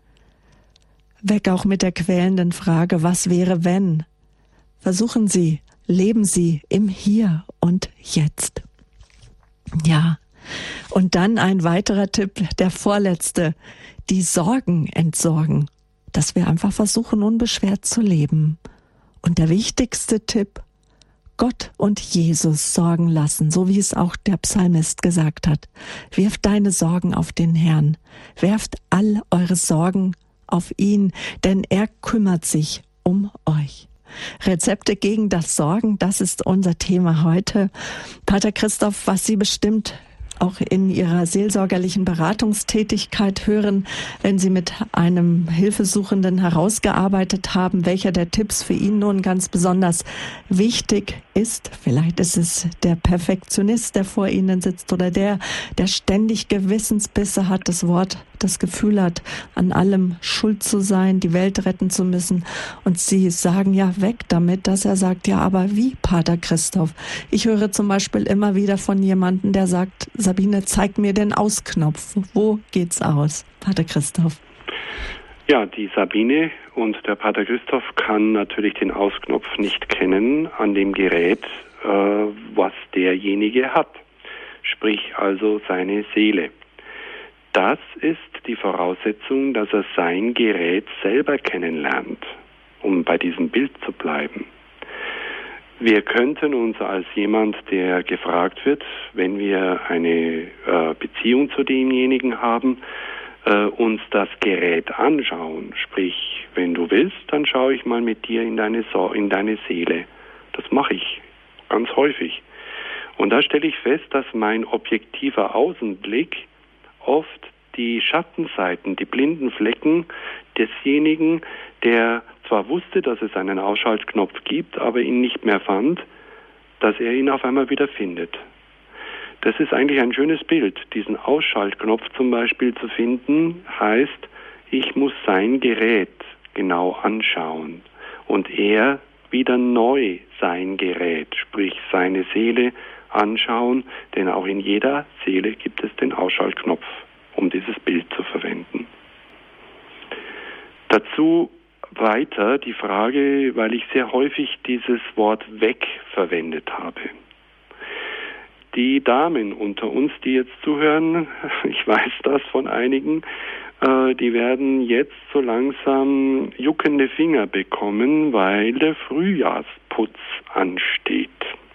Weg auch mit der quälenden Frage, was wäre wenn? Versuchen Sie, leben Sie im Hier und Jetzt. Ja, und dann ein weiterer Tipp, der vorletzte, die Sorgen entsorgen, dass wir einfach versuchen, unbeschwert zu leben. Und der wichtigste Tipp, Gott und Jesus sorgen lassen, so wie es auch der Psalmist gesagt hat. Wirft deine Sorgen auf den Herrn, werft all eure Sorgen auf ihn, denn er kümmert sich um euch. Rezepte gegen das Sorgen, das ist unser Thema heute. Pater Christoph, was Sie bestimmt auch in Ihrer seelsorgerlichen Beratungstätigkeit hören, wenn Sie mit einem Hilfesuchenden herausgearbeitet haben, welcher der Tipps für ihn nun ganz besonders wichtig ist. Vielleicht ist es der Perfektionist, der vor Ihnen sitzt, oder der ständig Gewissensbisse hat, das Gefühl hat, an allem schuld zu sein, die Welt retten zu müssen. Und Sie sagen ja weg damit, dass er sagt, ja, aber wie, Pater Christoph? Ich höre zum Beispiel immer wieder von jemandem, der sagt, Sabine, zeig mir den Ausknopf. Wo geht's aus? Pater Christoph. Ja, die Sabine und der Pater Christoph kann natürlich den Ausknopf nicht kennen an dem Gerät, was derjenige hat. Sprich also seine Seele. Das ist die Voraussetzung, dass er sein Gerät selber kennenlernt, um bei diesem Bild zu bleiben. Wir könnten uns als jemand, der gefragt wird, wenn wir eine Beziehung zu demjenigen haben, uns das Gerät anschauen. Sprich, wenn du willst, dann schaue ich mal mit dir in deine Seele. Das mache ich ganz häufig. Und da stelle ich fest, dass mein objektiver Außenblick oft die Schattenseiten, die blinden Flecken desjenigen, der zwar wusste, dass es einen Ausschaltknopf gibt, aber ihn nicht mehr fand, dass er ihn auf einmal wieder findet. Das ist eigentlich ein schönes Bild. Diesen Ausschaltknopf zum Beispiel zu finden, heißt, ich muss sein Gerät genau anschauen und er wieder neu sein Gerät, sprich seine Seele anschauen, denn auch in jeder Seele gibt es den Ausschaltknopf, um dieses Bild zu verwenden. Dazu weiter die Frage, weil ich sehr häufig dieses Wort weg verwendet habe. Die Damen unter uns, die jetzt zuhören, ich weiß das von einigen, die werden jetzt so langsam juckende Finger bekommen, weil der Frühjahrsputz ansteht.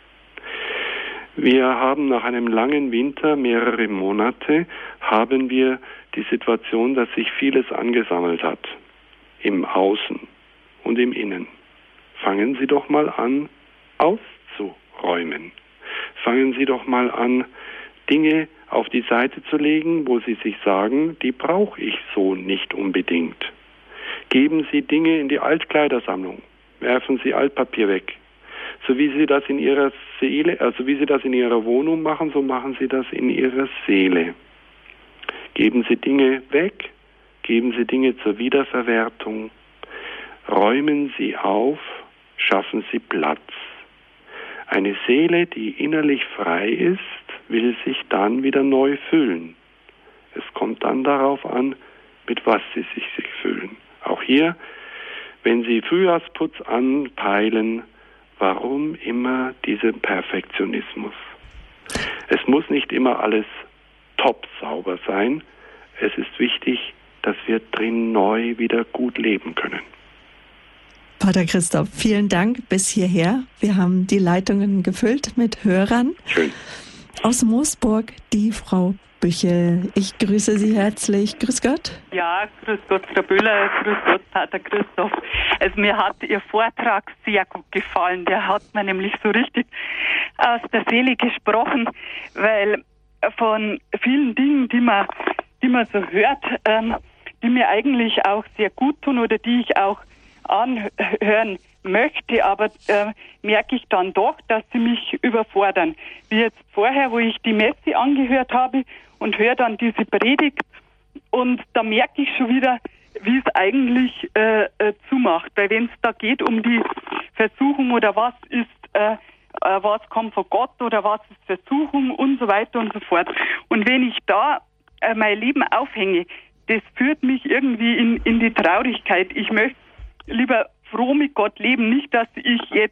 Wir haben nach einem langen Winter, mehrere Monate, haben wir die Situation, dass sich vieles angesammelt hat. Im Außen und im Innen. Fangen Sie doch mal an, auszuräumen. Fangen Sie doch mal an, Dinge auf die Seite zu legen, wo Sie sich sagen, die brauche ich so nicht unbedingt. Geben Sie Dinge in die Altkleidersammlung. Werfen Sie Altpapier weg. So wie Sie das in Ihrer Seele, wie Sie das in Ihrer Wohnung machen, so machen Sie das in Ihrer Seele. Geben Sie Dinge weg. Geben Sie Dinge zur Wiederverwertung. Räumen Sie auf. Schaffen Sie Platz. Eine Seele, die innerlich frei ist, will sich dann wieder neu füllen. Es kommt dann darauf an, mit was Sie sich füllen. Auch hier, wenn Sie Frühjahrsputz anpeilen, warum immer dieser Perfektionismus? Es muss nicht immer alles top sauber sein. Es ist wichtig, dass wir drin neu wieder gut leben können. Pater Christoph, vielen Dank bis hierher. Wir haben die Leitungen gefüllt mit Hörern. Schön. Aus Moosburg, die Frau Büchel. Ich grüße Sie herzlich. Grüß Gott. Ja, grüß Gott, Frau Böhler, grüß Gott, Pater Christoph. Also mir hat Ihr Vortrag sehr gut gefallen. Der hat mir nämlich so richtig aus der Seele gesprochen, weil von vielen Dingen, die man so hört, die mir eigentlich auch sehr gut tun oder die ich auch anhören möchte, aber merke ich dann doch, dass sie mich überfordern. Wie jetzt vorher, wo ich die Messe angehört habe und höre dann diese Predigt und da merke ich schon wieder, wie es eigentlich zumacht. Weil wenn es da geht um die Versuchung oder was was kommt von Gott oder was ist Versuchung und so weiter und so fort. Und wenn ich da mein Leben aufhänge, das führt mich irgendwie in die Traurigkeit. Ich möchte lieber froh mit Gott leben, nicht, dass ich jetzt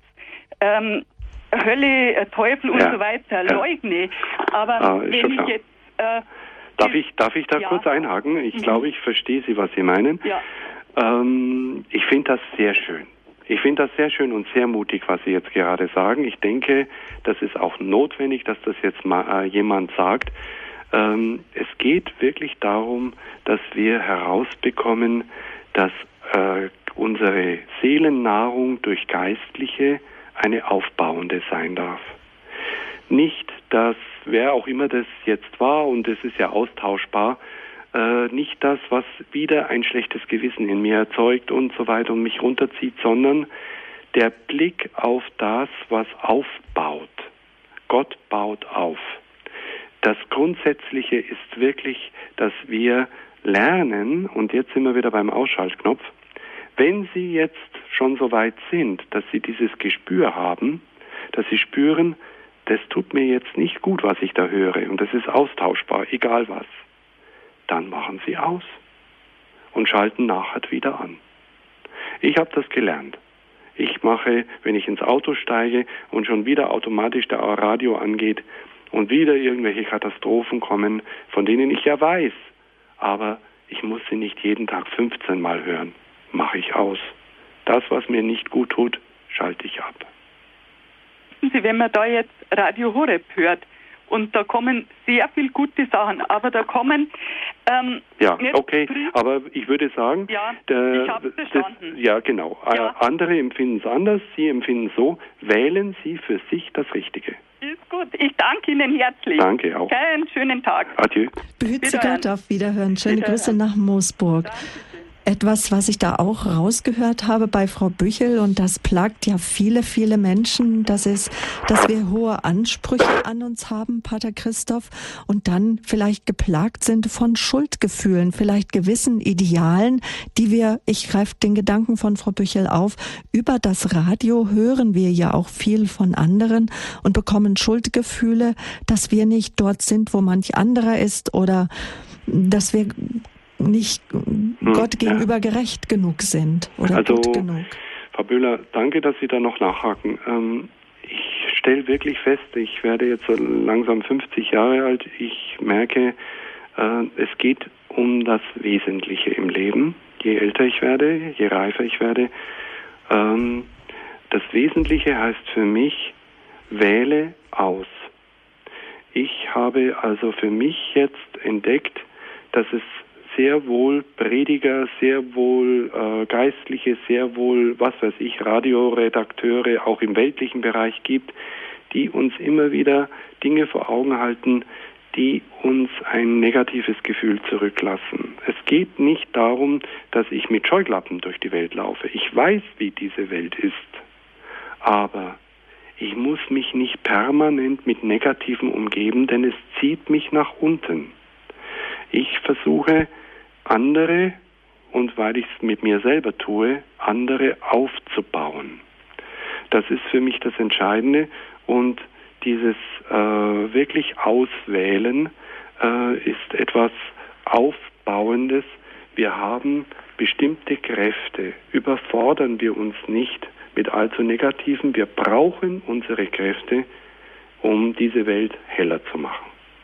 Hölle, Teufel und so weiter leugne. Aber wenn ich jetzt... Darf ich da kurz einhaken? Ich glaube, ich verstehe Sie, was Sie meinen. Ja. Ich finde das sehr schön. Ich finde das sehr schön und sehr mutig, was Sie jetzt gerade sagen. Ich denke, das ist auch notwendig, dass das jetzt mal jemand sagt. Es geht wirklich darum, dass wir herausbekommen, dass unsere Seelennahrung durch Geistliche eine aufbauende sein darf. Nicht, dass, wer auch immer das jetzt war, und es ist ja austauschbar, nicht das, was wieder ein schlechtes Gewissen in mir erzeugt und so weiter und mich runterzieht, sondern der Blick auf das, was aufbaut. Gott baut auf. Das Grundsätzliche ist wirklich, dass wir lernen, und jetzt sind wir wieder beim Ausschaltknopf, wenn Sie jetzt schon so weit sind, dass Sie dieses Gespür haben, dass Sie spüren, das tut mir jetzt nicht gut, was ich da höre, und das ist austauschbar, egal was, dann machen Sie aus und schalten nachher wieder an. Ich habe das gelernt. Ich mache, wenn ich ins Auto steige und schon wieder automatisch der Radio angeht und wieder irgendwelche Katastrophen kommen, von denen ich ja weiß, aber ich muss sie nicht jeden Tag 15 Mal hören, mache ich aus. Das, was mir nicht gut tut, schalte ich ab. Sie, wenn man da jetzt Radio Horeb hört, und da kommen sehr viel gute Sachen, aber da kommen... aber ich würde sagen... Ja, ich habe es verstanden. Ja, genau. Ja. Andere empfinden es anders, Sie empfinden so. Wählen Sie für sich das Richtige. Ist gut. Ich danke Ihnen herzlich. Danke auch. Einen schönen Tag. Adieu. Behüte Gott, auf Wiederhören. Schöne Grüße nach Moosburg. Dankeschön. Etwas, was ich da auch rausgehört habe bei Frau Büchel, und das plagt ja viele, viele Menschen, das ist, dass wir hohe Ansprüche an uns haben, Pater Christoph, und dann vielleicht geplagt sind von Schuldgefühlen, vielleicht gewissen Idealen, die wir, ich greife den Gedanken von Frau Büchel auf, über das Radio hören wir ja auch viel von anderen und bekommen Schuldgefühle, dass wir nicht dort sind, wo manch anderer ist, oder dass wir nicht Gott gegenüber gerecht genug sind oder gut genug. Frau Böhler, danke, dass Sie da noch nachhaken. Ich stelle wirklich fest, ich werde jetzt so langsam 50 Jahre alt, ich merke, es geht um das Wesentliche im Leben. Je älter ich werde, je reifer ich werde. Das Wesentliche heißt für mich, wähle aus. Ich habe also für mich jetzt entdeckt, dass es sehr wohl Prediger, sehr wohl Geistliche, sehr wohl, was weiß ich, Radioredakteure, auch im weltlichen Bereich gibt, die uns immer wieder Dinge vor Augen halten, die uns ein negatives Gefühl zurücklassen. Es geht nicht darum, dass ich mit Scheuklappen durch die Welt laufe. Ich weiß, wie diese Welt ist, aber ich muss mich nicht permanent mit Negativem umgeben, denn es zieht mich nach unten. Ich versuche, andere, und weil ich es mit mir selber tue, andere aufzubauen. Das ist für mich das Entscheidende, und dieses wirklich Auswählen ist etwas Aufbauendes. Wir haben bestimmte Kräfte, überfordern wir uns nicht mit allzu Negativen. Wir brauchen unsere Kräfte, um diese Welt heller zu machen.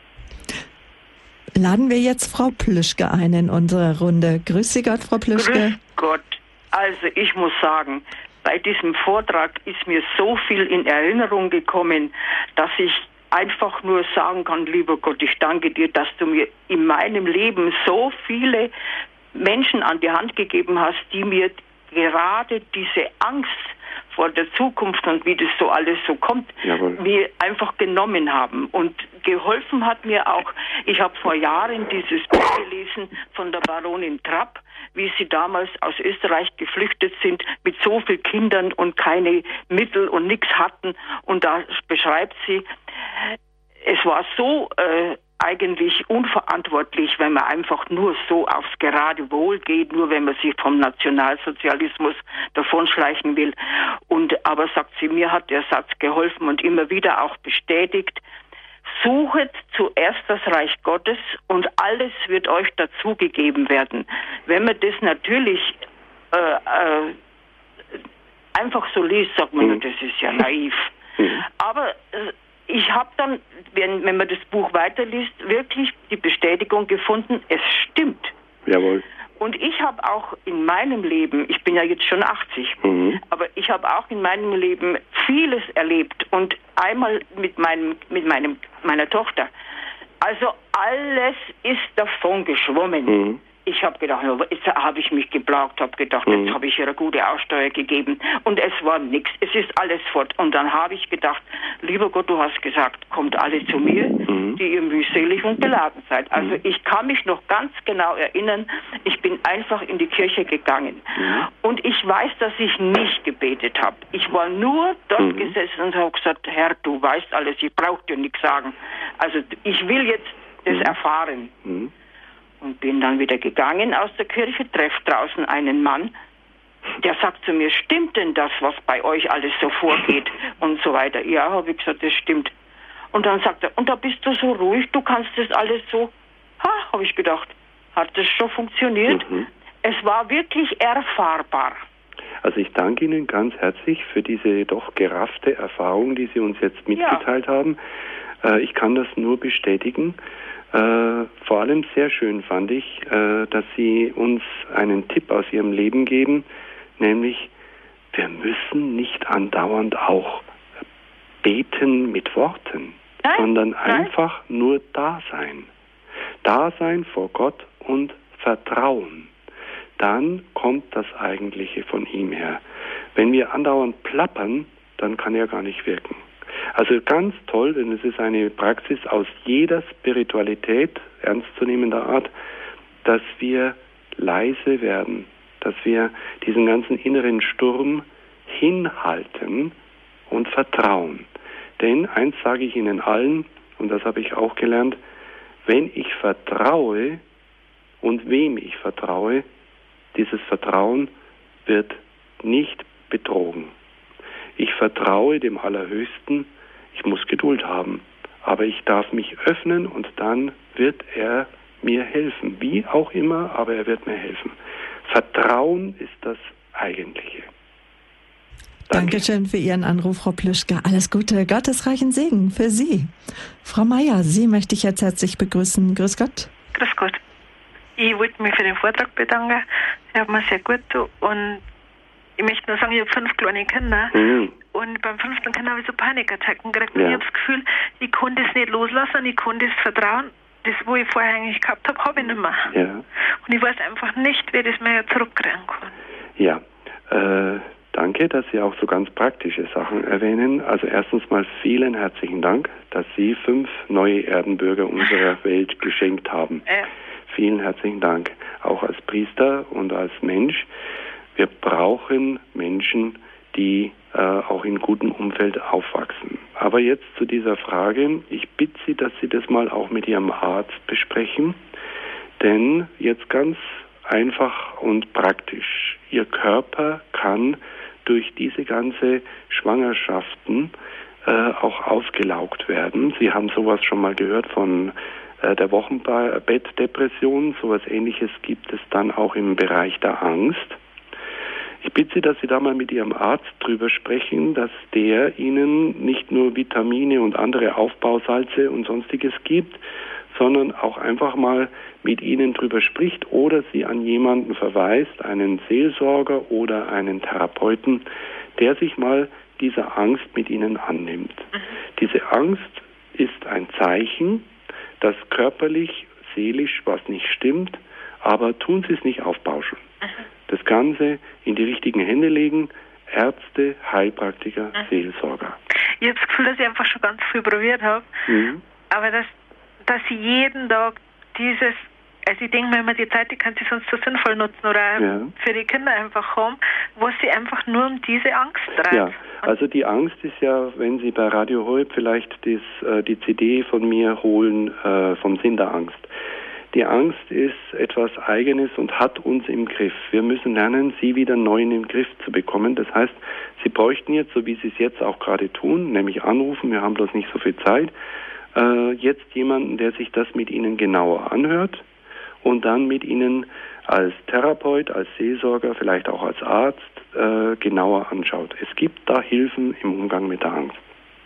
Laden wir jetzt Frau Plüschke ein in unsere Runde. Grüß Sie Gott, Frau Plüschke. Grüß Gott. Also ich muss sagen, bei diesem Vortrag ist mir so viel in Erinnerung gekommen, dass ich einfach nur sagen kann, lieber Gott, ich danke dir, dass du mir in meinem Leben so viele Menschen an die Hand gegeben hast, die mir gerade diese Angst vor der Zukunft und wie das so alles so kommt, mir einfach genommen haben. Und geholfen hat mir auch, ich habe vor Jahren dieses Buch gelesen von der Baronin Trapp, wie sie damals aus Österreich geflüchtet sind, mit so vielen Kindern und keine Mittel und nichts hatten. Und da beschreibt sie, es war so eigentlich unverantwortlich, wenn man einfach nur so aufs gerade Wohl geht, nur wenn man sich vom Nationalsozialismus davonschleichen will. Aber sagt sie, mir hat der Satz geholfen und immer wieder auch bestätigt, suchet zuerst das Reich Gottes und alles wird euch dazugegeben werden. Wenn man das natürlich einfach so liest, sagt man, das ist ja naiv. Aber ich habe dann, wenn man das Buch weiterliest, wirklich die Bestätigung gefunden, es stimmt. Jawohl. Und ich habe auch in meinem Leben, ich bin ja jetzt schon 80, aber ich habe auch in meinem Leben vieles erlebt und einmal mit meiner Tochter. Also alles ist davon geschwommen. Ich habe gedacht, jetzt habe ich mich geplagt, habe gedacht, jetzt habe ich ihr eine gute Aussteuer gegeben und es war nichts, es ist alles fort. Und dann habe ich gedacht, lieber Gott, du hast gesagt, kommt alle zu mir, die ihr mühselig und beladen seid. Also ich kann mich noch ganz genau erinnern, ich bin einfach in die Kirche gegangen und ich weiß, dass ich nicht gebetet habe. Ich war nur dort gesessen und habe gesagt, Herr, du weißt alles, ich brauche dir nichts sagen. Also ich will jetzt das erfahren. Und bin dann wieder gegangen aus der Kirche, treffe draußen einen Mann, der sagt zu mir, stimmt denn das, was bei euch alles so vorgeht und so weiter? Ja, habe ich gesagt, das stimmt. Und dann sagt er, und da bist du so ruhig, du kannst das alles so. Habe ich gedacht, hat das schon funktioniert? Es war wirklich erfahrbar. Also ich danke Ihnen ganz herzlich für diese doch geraffte Erfahrung, die Sie uns jetzt mitgeteilt haben. Ich kann das nur bestätigen. Vor allem sehr schön fand ich, dass Sie uns einen Tipp aus Ihrem Leben geben, nämlich wir müssen nicht andauernd auch beten mit Worten, sondern einfach nur da sein. Da sein vor Gott und Vertrauen. Dann kommt das Eigentliche von ihm her. Wenn wir andauernd plappern, dann kann er gar nicht wirken. Also ganz toll, denn es ist eine Praxis aus jeder Spiritualität, ernstzunehmender Art, dass wir leise werden, dass wir diesen ganzen inneren Sturm hinhalten und vertrauen. Denn eins sage ich Ihnen allen, und das habe ich auch gelernt, wenn ich vertraue und wem ich vertraue, dieses Vertrauen wird nicht betrogen. Ich vertraue dem Allerhöchsten, ich muss Geduld haben, aber ich darf mich öffnen und dann wird er mir helfen. Wie auch immer, aber er wird mir helfen. Vertrauen ist das Eigentliche. Dankeschön für Ihren Anruf, Frau Plischke. Alles Gute, Gottesreichen Segen für Sie. Frau Meier, Sie möchte ich jetzt herzlich begrüßen. Grüß Gott. Grüß Gott. Ich wollte mich für den Vortrag bedanken. Er hat mir sehr gut getan. Und ich möchte nur sagen, ich habe 5 kleine Kinder. Und beim 5. Kind habe ich so Panikattacken gekriegt. Und ich habe das Gefühl, ich konnte es nicht loslassen, ich konnte es vertrauen. Das, wo ich vorher eigentlich gehabt habe, habe ich nicht mehr. Ja. Und ich weiß einfach nicht, wie das mir zurückkriegen kann. Ja, danke, dass Sie auch so ganz praktische Sachen erwähnen. Also erstens mal vielen herzlichen Dank, dass Sie 5 neue Erdenbürger unserer Welt geschenkt haben. Vielen herzlichen Dank, auch als Priester und als Mensch. Wir brauchen Menschen, die auch in gutem Umfeld aufwachsen. Aber jetzt zu dieser Frage. Ich bitte Sie, dass Sie das mal auch mit Ihrem Arzt besprechen. Denn jetzt ganz einfach und praktisch. Ihr Körper kann durch diese ganze Schwangerschaften auch ausgelaugt werden. Sie haben sowas schon mal gehört von der Wochenbettdepression. Sowas Ähnliches gibt es dann auch im Bereich der Angst. Ich bitte Sie, dass Sie da mal mit Ihrem Arzt drüber sprechen, dass der Ihnen nicht nur Vitamine und andere Aufbausalze und Sonstiges gibt, sondern auch einfach mal mit Ihnen drüber spricht oder Sie an jemanden verweist, einen Seelsorger oder einen Therapeuten, der sich mal dieser Angst mit Ihnen annimmt. Diese Angst ist ein Zeichen, dass körperlich, seelisch was nicht stimmt, aber tun Sie es nicht aufbauschen. Das Ganze in die richtigen Hände legen, Ärzte, Heilpraktiker, Seelsorger. Ich habe das Gefühl, dass ich einfach schon ganz viel probiert habe, aber dass ich jeden Tag dieses, also ich denke mir immer, die Zeit, die kann sie sonst so sinnvoll nutzen oder für die Kinder einfach haben, wo sie einfach nur um diese Angst treibt. Ja, also die Angst ist ja, wenn Sie bei Radio Horeb vielleicht die CD von mir holen, vom Sinn der Angst. Die Angst ist etwas Eigenes und hat uns im Griff. Wir müssen lernen, sie wieder neu in den Griff zu bekommen. Das heißt, Sie bräuchten jetzt, so wie Sie es jetzt auch gerade tun, nämlich anrufen, wir haben bloß nicht so viel Zeit, jetzt jemanden, der sich das mit Ihnen genauer anhört und dann mit Ihnen als Therapeut, als Seelsorger, vielleicht auch als Arzt genauer anschaut. Es gibt da Hilfen im Umgang mit der Angst.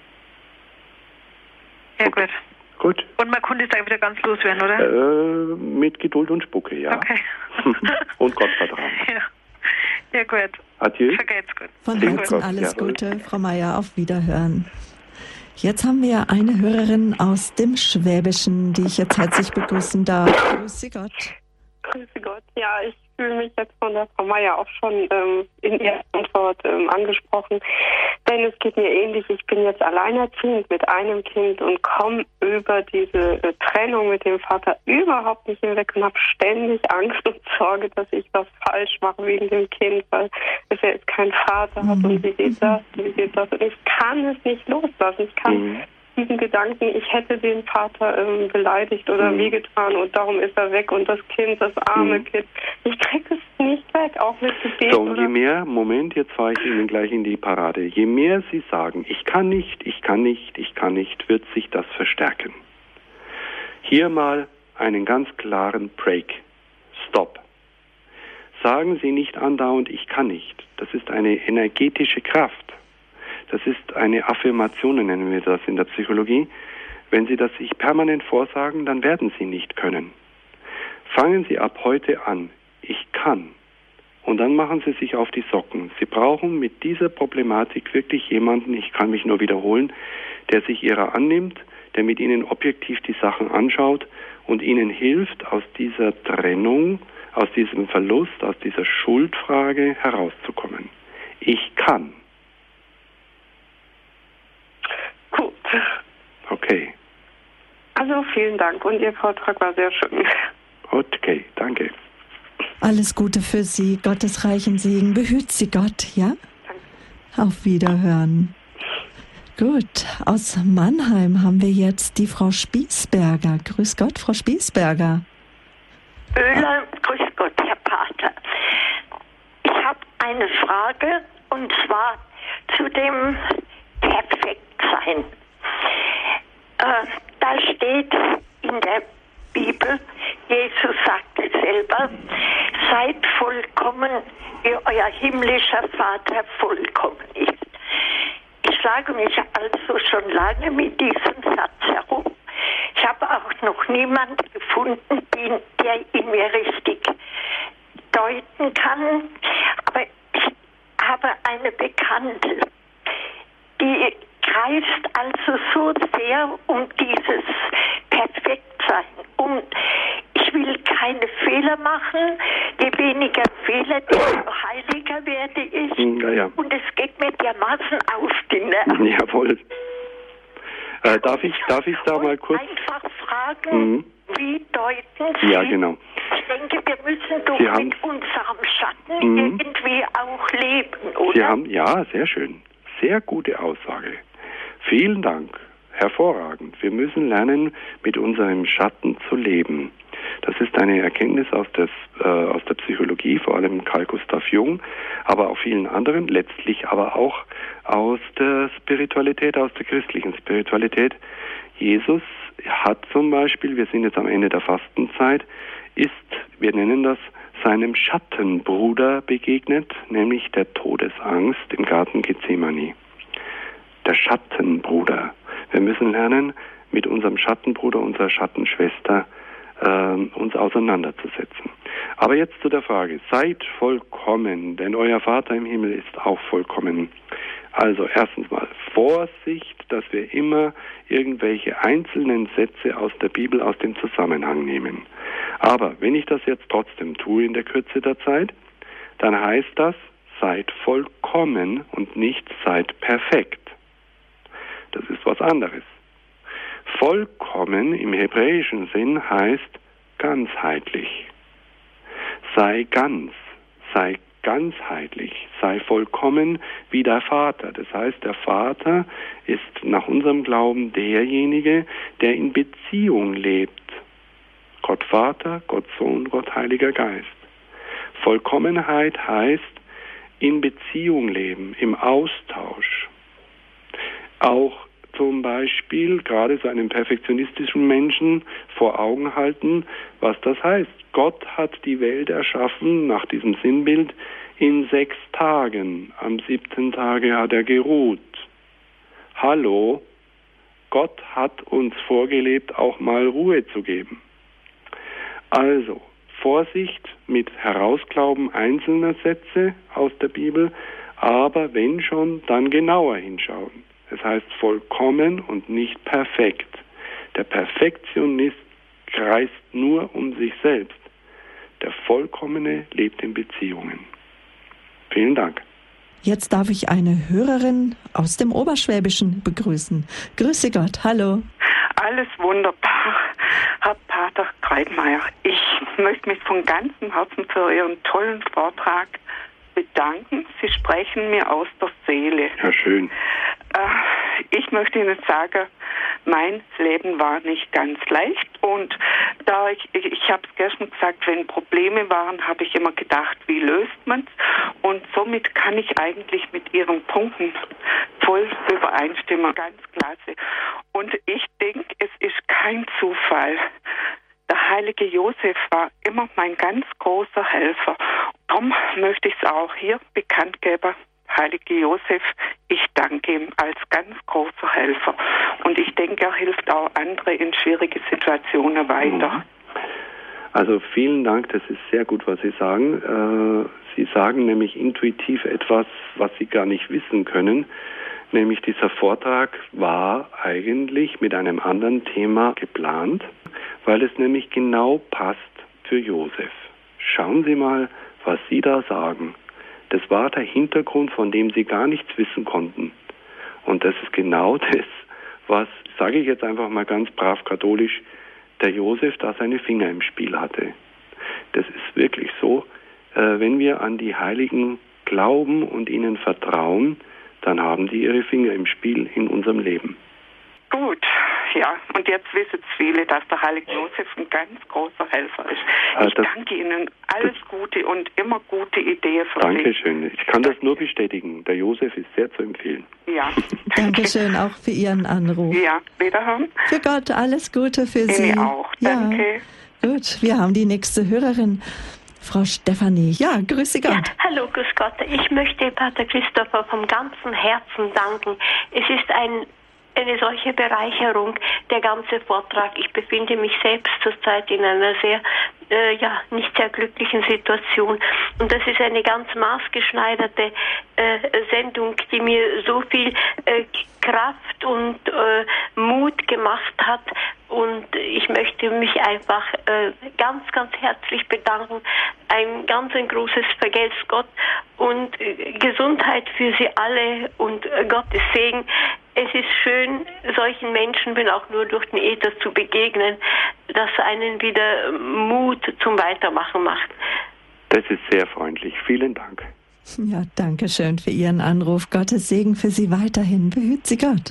Ja, gut. Gut. Und man konnte es dann wieder ganz loswerden, oder? Mit Geduld und Spucke, ja. Okay. Und Gottvertrauen. Ja, gut. Adieu. Vergeht's gut. Von Herzen alles Gute, Frau Meier, auf Wiederhören. Jetzt haben wir eine Hörerin aus dem Schwäbischen, die ich jetzt herzlich begrüßen darf. Grüße Gott. Grüße Gott. Ja, ich fühle mich jetzt von der Frau Meier auch schon in ihrer Antwort angesprochen. Denn es geht mir ähnlich. Ich bin jetzt alleinerziehend mit einem Kind und komme über diese Trennung mit dem Vater überhaupt nicht hinweg und habe ständig Angst und Sorge, dass ich was falsch mache wegen dem Kind, weil es ja jetzt keinen Vater hat und wie geht das. Und ich kann es nicht loslassen. Ich kann diesen Gedanken, ich hätte den Vater beleidigt oder wehgetan und darum ist er weg und das Kind, das arme Kind, ich kriege es nicht weg, auch mit Gebet. So, und je mehr, Moment, jetzt fahre ich Ihnen gleich in die Parade, je mehr Sie sagen, ich kann nicht, wird sich das verstärken. Hier mal einen ganz klaren Break. Stop. Sagen Sie nicht andauernd, ich kann nicht. Das ist eine energetische Kraft. Das ist eine Affirmation, nennen wir das in der Psychologie. Wenn Sie das sich permanent vorsagen, dann werden Sie nicht können. Fangen Sie ab heute an. Ich kann. Und dann machen Sie sich auf die Socken. Sie brauchen mit dieser Problematik wirklich jemanden, ich kann mich nur wiederholen, der sich ihrer annimmt, der mit Ihnen objektiv die Sachen anschaut und Ihnen hilft, aus dieser Trennung, aus diesem Verlust, aus dieser Schuldfrage herauszukommen. Ich kann. Gut. Okay. Also vielen Dank und Ihr Vortrag war sehr schön. Okay, danke. Alles Gute für Sie, Gottes reichen Segen. Behüt Sie Gott, ja? Danke. Auf Wiederhören. Gut, aus Mannheim haben wir jetzt die Frau Spiesberger. Grüß Gott, Frau Spiesberger. Böhler, grüß Gott, Herr Pater. Ich habe eine Frage und zwar zu dem Perfektsein. Da steht in der Bibel, Jesus sagte selber, seid vollkommen, wie euer himmlischer Vater vollkommen ist. Ich schlage mich also schon lange mit diesem Satz herum. Ich habe auch noch niemanden gefunden, der ihn mir richtig deuten kann. Aber ich habe eine Bekannte, die kreist also so sehr um dieses Perfektsein. Ich will keine Fehler machen. Je weniger Fehler, desto heiliger werde ich. Ja. Und es geht mir dermaßen auf die Nerven. Jawohl. Darf ich da mal kurz... Einfach fragen, wie deuten Sie? Ja, genau. Ich denke, wir müssen doch mit unserem Schatten irgendwie auch leben, oder? Ja, sehr schön. Sehr gute Aussage. Vielen Dank. Hervorragend. Wir müssen lernen, mit unserem Schatten zu leben. Das ist eine Erkenntnis aus der Psychologie, vor allem Carl Gustav Jung, aber auch vielen anderen, letztlich aber auch aus der Spiritualität, aus der christlichen Spiritualität. Jesus hat zum Beispiel, wir sind jetzt am Ende der Fastenzeit, wir nennen das, seinem Schattenbruder begegnet, nämlich der Todesangst im Garten Gethsemane. Der Schattenbruder. Wir müssen lernen, mit unserem Schattenbruder, unserer Schattenschwester uns auseinanderzusetzen. Aber jetzt zu der Frage, seid vollkommen, denn euer Vater im Himmel ist auch vollkommen. Also erstens mal Vorsicht, dass wir immer irgendwelche einzelnen Sätze aus der Bibel aus dem Zusammenhang nehmen. Aber wenn ich das jetzt trotzdem tue in der Kürze der Zeit, dann heißt das, seid vollkommen und nicht seid perfekt. Das ist was anderes. Vollkommen im hebräischen Sinn heißt ganzheitlich. Sei ganz, sei ganzheitlich, sei vollkommen wie der Vater. Das heißt, der Vater ist nach unserem Glauben derjenige, der in Beziehung lebt. Gott Vater, Gott Sohn, Gott Heiliger Geist. Vollkommenheit heißt in Beziehung leben, im Austausch. Auch zum Beispiel gerade so einem perfektionistischen Menschen vor Augen halten, was das heißt. Gott hat die Welt erschaffen, nach diesem Sinnbild, in 6 Tagen. Am 7. Tage hat er geruht. Hallo, Gott hat uns vorgelebt, auch mal Ruhe zu geben. Also, Vorsicht mit Herausglauben einzelner Sätze aus der Bibel, aber wenn schon, dann genauer hinschauen. Es heißt vollkommen und nicht perfekt. Der Perfektionist kreist nur um sich selbst. Der Vollkommene lebt in Beziehungen. Vielen Dank. Jetzt darf ich eine Hörerin aus dem Oberschwäbischen begrüßen. Grüße Gott, hallo. Alles wunderbar, Herr Pater Kreitmeier. Ich möchte mich von ganzem Herzen für Ihren tollen Vortrag bedanken. Sie sprechen mir aus der Seele. Ja, schön. Ich möchte Ihnen sagen, mein Leben war nicht ganz leicht und da ich habe es gestern gesagt, wenn Probleme waren, habe ich immer gedacht, wie löst man es? Und somit kann ich eigentlich mit Ihren Punkten voll übereinstimmen. Ganz klasse. Und ich denke, es ist kein Zufall. Der heilige Josef war immer mein ganz großer Helfer. Darum möchte ich es auch hier bekannt geben. Heilige Josef, ich danke ihm als ganz großer Helfer. Und ich denke, er hilft auch andere in schwierige Situationen weiter. Also vielen Dank, das ist sehr gut, was Sie sagen. Sie sagen nämlich intuitiv etwas, was Sie gar nicht wissen können. Nämlich dieser Vortrag war eigentlich mit einem anderen Thema geplant, weil es nämlich genau passt für Josef. Schauen Sie mal, was Sie da sagen. Das war der Hintergrund, von dem Sie gar nichts wissen konnten. Und das ist genau das, was, sage ich jetzt einfach mal ganz brav katholisch, der Josef da seine Finger im Spiel hatte. Das ist wirklich so, wenn wir an die Heiligen glauben und ihnen vertrauen, dann haben die ihre Finger im Spiel in unserem Leben. Gut, ja, und jetzt wissen viele, dass der heilige Josef ein ganz großer Helfer ist. Ich danke Ihnen, alles Gute und immer gute Ideen für Sie. Dankeschön, ich kann das nur bestätigen. Der Josef ist sehr zu empfehlen. Ja. Dankeschön auch für Ihren Anruf. Ja, wiederhören. Für Gott, alles Gute für Sie. Ihnen auch, danke. Ja. Gut, wir haben die nächste Hörerin. Frau Stefanie, ja, grüße Gott. Ja, hallo, grüß Gott. Ich möchte Pater Christopher vom ganzen Herzen danken. Es ist eine solche Bereicherung, der ganze Vortrag. Ich befinde mich selbst zurzeit in einer sehr, nicht sehr glücklichen Situation. Und das ist eine ganz maßgeschneiderte Sendung, die mir so viel Kraft und Mut gemacht hat. Und ich möchte mich einfach ganz, ganz herzlich bedanken. Ein ganz ein großes Vergelt's Gott und Gesundheit für Sie alle und Gottes Segen. Es ist schön, solchen Menschen, wenn auch nur durch den Äther, zu begegnen, dass einen wieder Mut zum Weitermachen macht. Das ist sehr freundlich. Vielen Dank. Ja, danke schön für Ihren Anruf. Gottes Segen für Sie weiterhin. Behüt Sie Gott.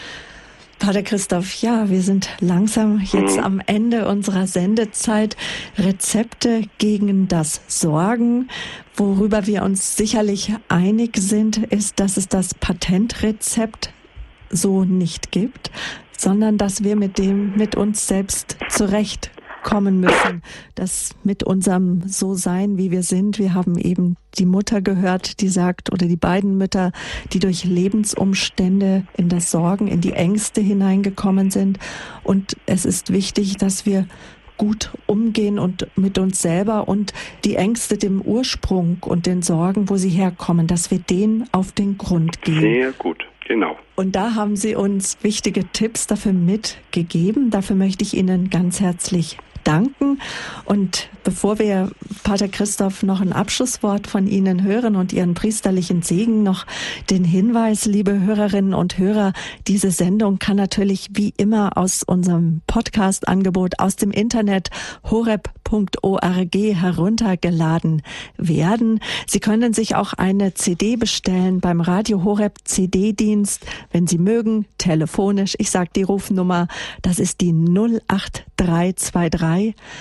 Pater Christoph, ja, wir sind langsam jetzt am Ende unserer Sendezeit. Rezepte gegen das Sorgen. Worüber wir uns sicherlich einig sind, ist, dass es das Patentrezept so nicht gibt, sondern dass wir mit uns selbst zurechtkommen müssen. Das mit unserem So-Sein, wie wir sind. Wir haben eben die Mutter gehört, die sagt, oder die beiden Mütter, die durch Lebensumstände in das Sorgen, in die Ängste hineingekommen sind. Und es ist wichtig, dass wir gut umgehen und mit uns selber und die Ängste, dem Ursprung und den Sorgen, wo sie herkommen, dass wir denen auf den Grund gehen. Sehr gut, genau. Und da haben Sie uns wichtige Tipps dafür mitgegeben. Dafür möchte ich Ihnen ganz herzlich danken. Und bevor wir, Pater Christoph, noch ein Abschlusswort von Ihnen hören und Ihren priesterlichen Segen, noch den Hinweis, liebe Hörerinnen und Hörer, diese Sendung kann natürlich wie immer aus unserem Podcast-Angebot aus dem Internet horeb.org heruntergeladen werden. Sie können sich auch eine CD bestellen beim Radio Horeb CD-Dienst, wenn Sie mögen, telefonisch. Ich sage die Rufnummer, das ist die 08323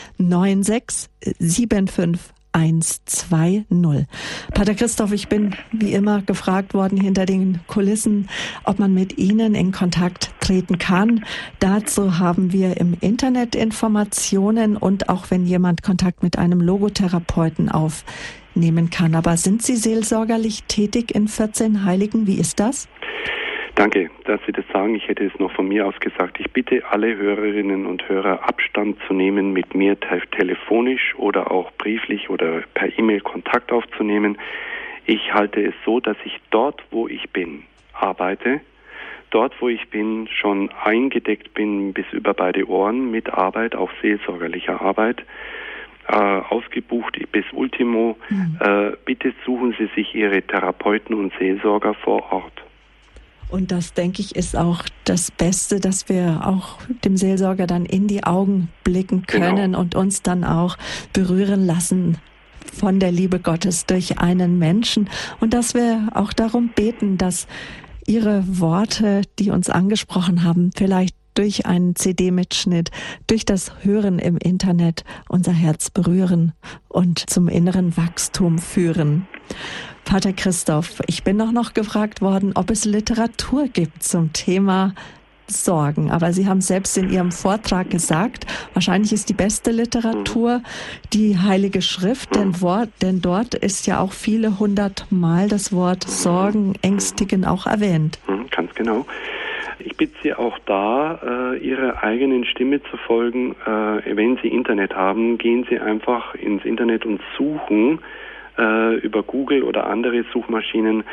96 75 120. Pater Christoph, ich bin wie immer gefragt worden hinter den Kulissen, ob man mit Ihnen in Kontakt treten kann. Dazu haben wir im Internet Informationen und auch wenn jemand Kontakt mit einem Logotherapeuten aufnehmen kann. Aber sind Sie seelsorgerlich tätig in 14 Heiligen? Wie ist das? Danke, dass Sie das sagen. Ich hätte es noch von mir aus gesagt. Ich bitte alle Hörerinnen und Hörer, Abstand zu nehmen, mit mir telefonisch oder auch brieflich oder per E-Mail Kontakt aufzunehmen. Ich halte es so, dass ich dort, wo ich bin, arbeite. Dort, wo ich bin, schon eingedeckt bin bis über beide Ohren mit Arbeit, auch seelsorgerlicher Arbeit. Ausgebucht bis Ultimo. Bitte suchen Sie sich Ihre Therapeuten und Seelsorger vor Ort. Und das, denke ich, ist auch das Beste, dass wir auch dem Seelsorger dann in die Augen blicken können und uns dann auch berühren lassen von der Liebe Gottes durch einen Menschen. Und dass wir auch darum beten, dass Ihre Worte, die uns angesprochen haben, vielleicht durch einen CD-Mitschnitt, durch das Hören im Internet unser Herz berühren und zum inneren Wachstum führen. Pater Christoph, ich bin noch gefragt worden, ob es Literatur gibt zum Thema Sorgen. Aber Sie haben selbst in Ihrem Vortrag gesagt, wahrscheinlich ist die beste Literatur die Heilige Schrift, denn dort ist ja auch viele 100-mal das Wort Sorgen, Ängstigen auch erwähnt. Ganz genau. Ich bitte Sie auch da, Ihrer eigenen Stimme zu folgen. Wenn Sie Internet haben, gehen Sie einfach ins Internet und suchen über Google oder andere Suchmaschinen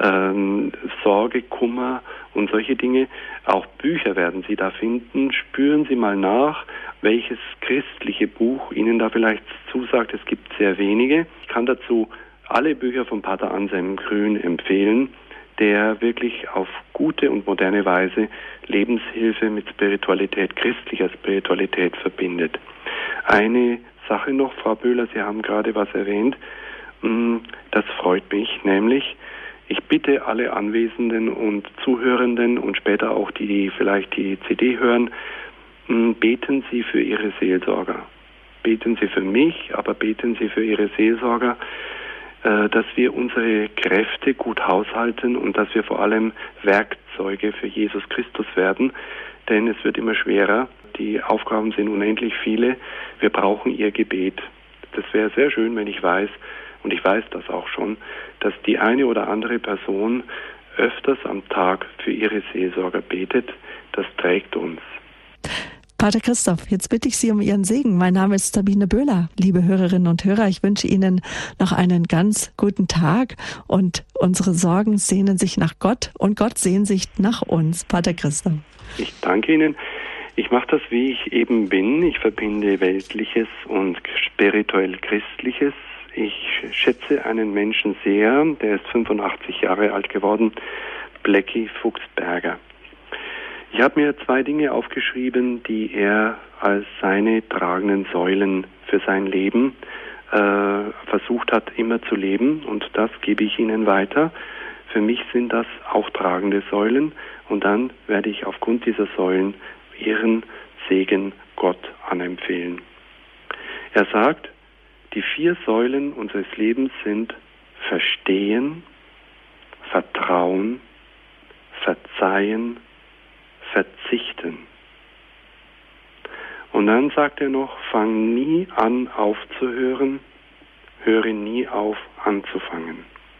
Sorge, Kummer und solche Dinge. Auch Bücher werden Sie da finden. Spüren Sie mal nach, welches christliche Buch Ihnen da vielleicht zusagt. Es gibt sehr wenige. Ich kann dazu alle Bücher von Pater Anselm Grün empfehlen, der wirklich auf gute und moderne Weise Lebenshilfe mit Spiritualität, christlicher Spiritualität verbindet. Eine Sache noch, Frau Böhler, Sie haben gerade was erwähnt. Das freut mich, nämlich ich bitte alle Anwesenden und Zuhörenden und später auch die, die vielleicht die CD hören, beten Sie für Ihre Seelsorger. Beten Sie für mich, aber beten Sie für Ihre Seelsorger, dass wir unsere Kräfte gut haushalten und dass wir vor allem Werkzeuge für Jesus Christus werden, denn es wird immer schwerer. Die Aufgaben sind unendlich viele. Wir brauchen Ihr Gebet. Das wäre sehr schön, wenn ich weiß, und ich weiß das auch schon, dass die eine oder andere Person öfters am Tag für ihre Seelsorger betet. Das trägt uns. Pater Christoph, jetzt bitte ich Sie um Ihren Segen. Mein Name ist Sabine Böhler. Liebe Hörerinnen und Hörer, ich wünsche Ihnen noch einen ganz guten Tag und unsere Sorgen sehnen sich nach Gott und Gott sehnt sich nach uns. Pater Christoph. Ich danke Ihnen. Ich mache das, wie ich eben bin. Ich verbinde Weltliches und spirituell Christliches. Ich schätze einen Menschen sehr, der ist 85 Jahre alt geworden, Blecki Fuchsberger. Ich habe mir 2 Dinge aufgeschrieben, die er als seine tragenden Säulen für sein Leben versucht hat, immer zu leben, und das gebe ich Ihnen weiter. Für mich sind das auch tragende Säulen, und dann werde ich aufgrund dieser Säulen Ihren Segen Gott anempfehlen. Er sagt, die 4 Säulen unseres Lebens sind Verstehen, Vertrauen, Verzeihen, Verzichten. Und dann sagt er noch, fang nie an aufzuhören, höre nie auf anzufangen.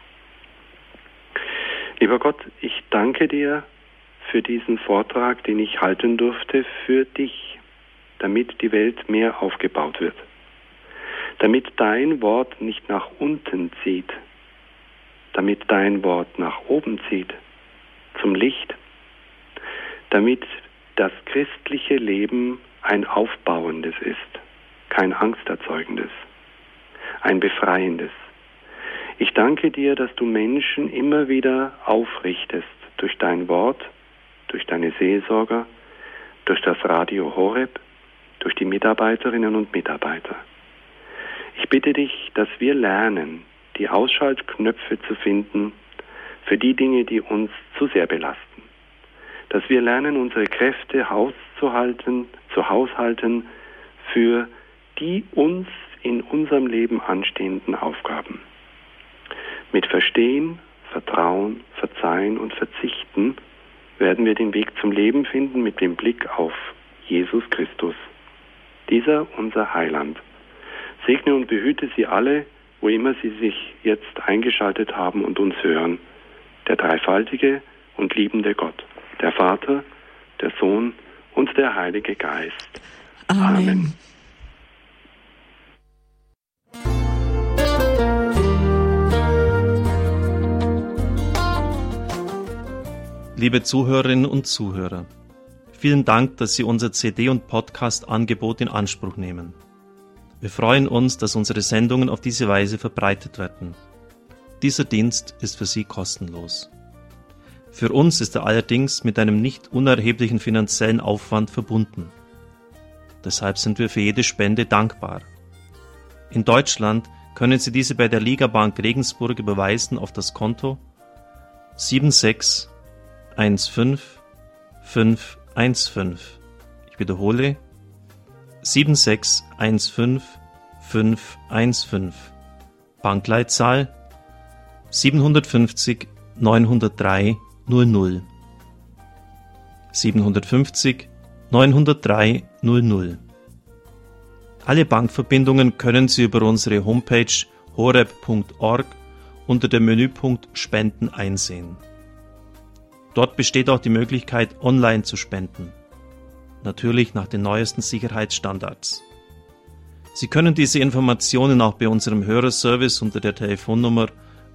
Lieber Gott, ich danke dir für diesen Vortrag, den ich halten durfte für dich, damit die Welt mehr aufgebaut wird. Damit dein Wort nicht nach unten zieht, damit dein Wort nach oben zieht, zum Licht, damit das christliche Leben ein aufbauendes ist, kein angsterzeugendes, ein befreiendes. Ich danke dir, dass du Menschen immer wieder aufrichtest durch dein Wort, durch deine Seelsorger, durch das Radio Horeb, durch die Mitarbeiterinnen und Mitarbeiter. Ich bitte dich, dass wir lernen, die Ausschaltknöpfe zu finden für die Dinge, die uns zu sehr belasten. Dass wir lernen, unsere Kräfte zu haushalten für die uns in unserem Leben anstehenden Aufgaben. Mit Verstehen, Vertrauen, Verzeihen und Verzichten werden wir den Weg zum Leben finden mit dem Blick auf Jesus Christus. Dieser unser Heiland. Segne und behüte sie alle, wo immer sie sich jetzt eingeschaltet haben und uns hören. Der dreifaltige und liebende Gott, der Vater, der Sohn und der Heilige Geist. Amen. Liebe Zuhörerinnen und Zuhörer, vielen Dank, dass Sie unser CD- und Podcast-Angebot in Anspruch nehmen. Wir freuen uns, dass unsere Sendungen auf diese Weise verbreitet werden. Dieser Dienst ist für Sie kostenlos. Für uns ist er allerdings mit einem nicht unerheblichen finanziellen Aufwand verbunden. Deshalb sind wir für jede Spende dankbar. In Deutschland können Sie diese bei der Ligabank Regensburg überweisen auf das Konto 7615515. Ich wiederhole 7615515. Bankleitzahl 750 903 00. 750 903 00. Alle Bankverbindungen können Sie über unsere Homepage horeb.org unter dem Menüpunkt Spenden einsehen. Dort besteht auch die Möglichkeit, online zu spenden. Natürlich nach den neuesten Sicherheitsstandards. Sie können diese Informationen auch bei unserem Hörerservice unter der Telefonnummer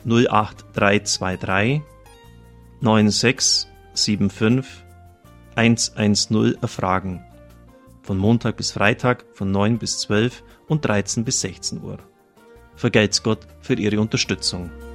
08323 9675 110 erfragen. Von Montag bis Freitag von 9 bis 12 und 13 bis 16 Uhr. Vergelt's Gott für Ihre Unterstützung.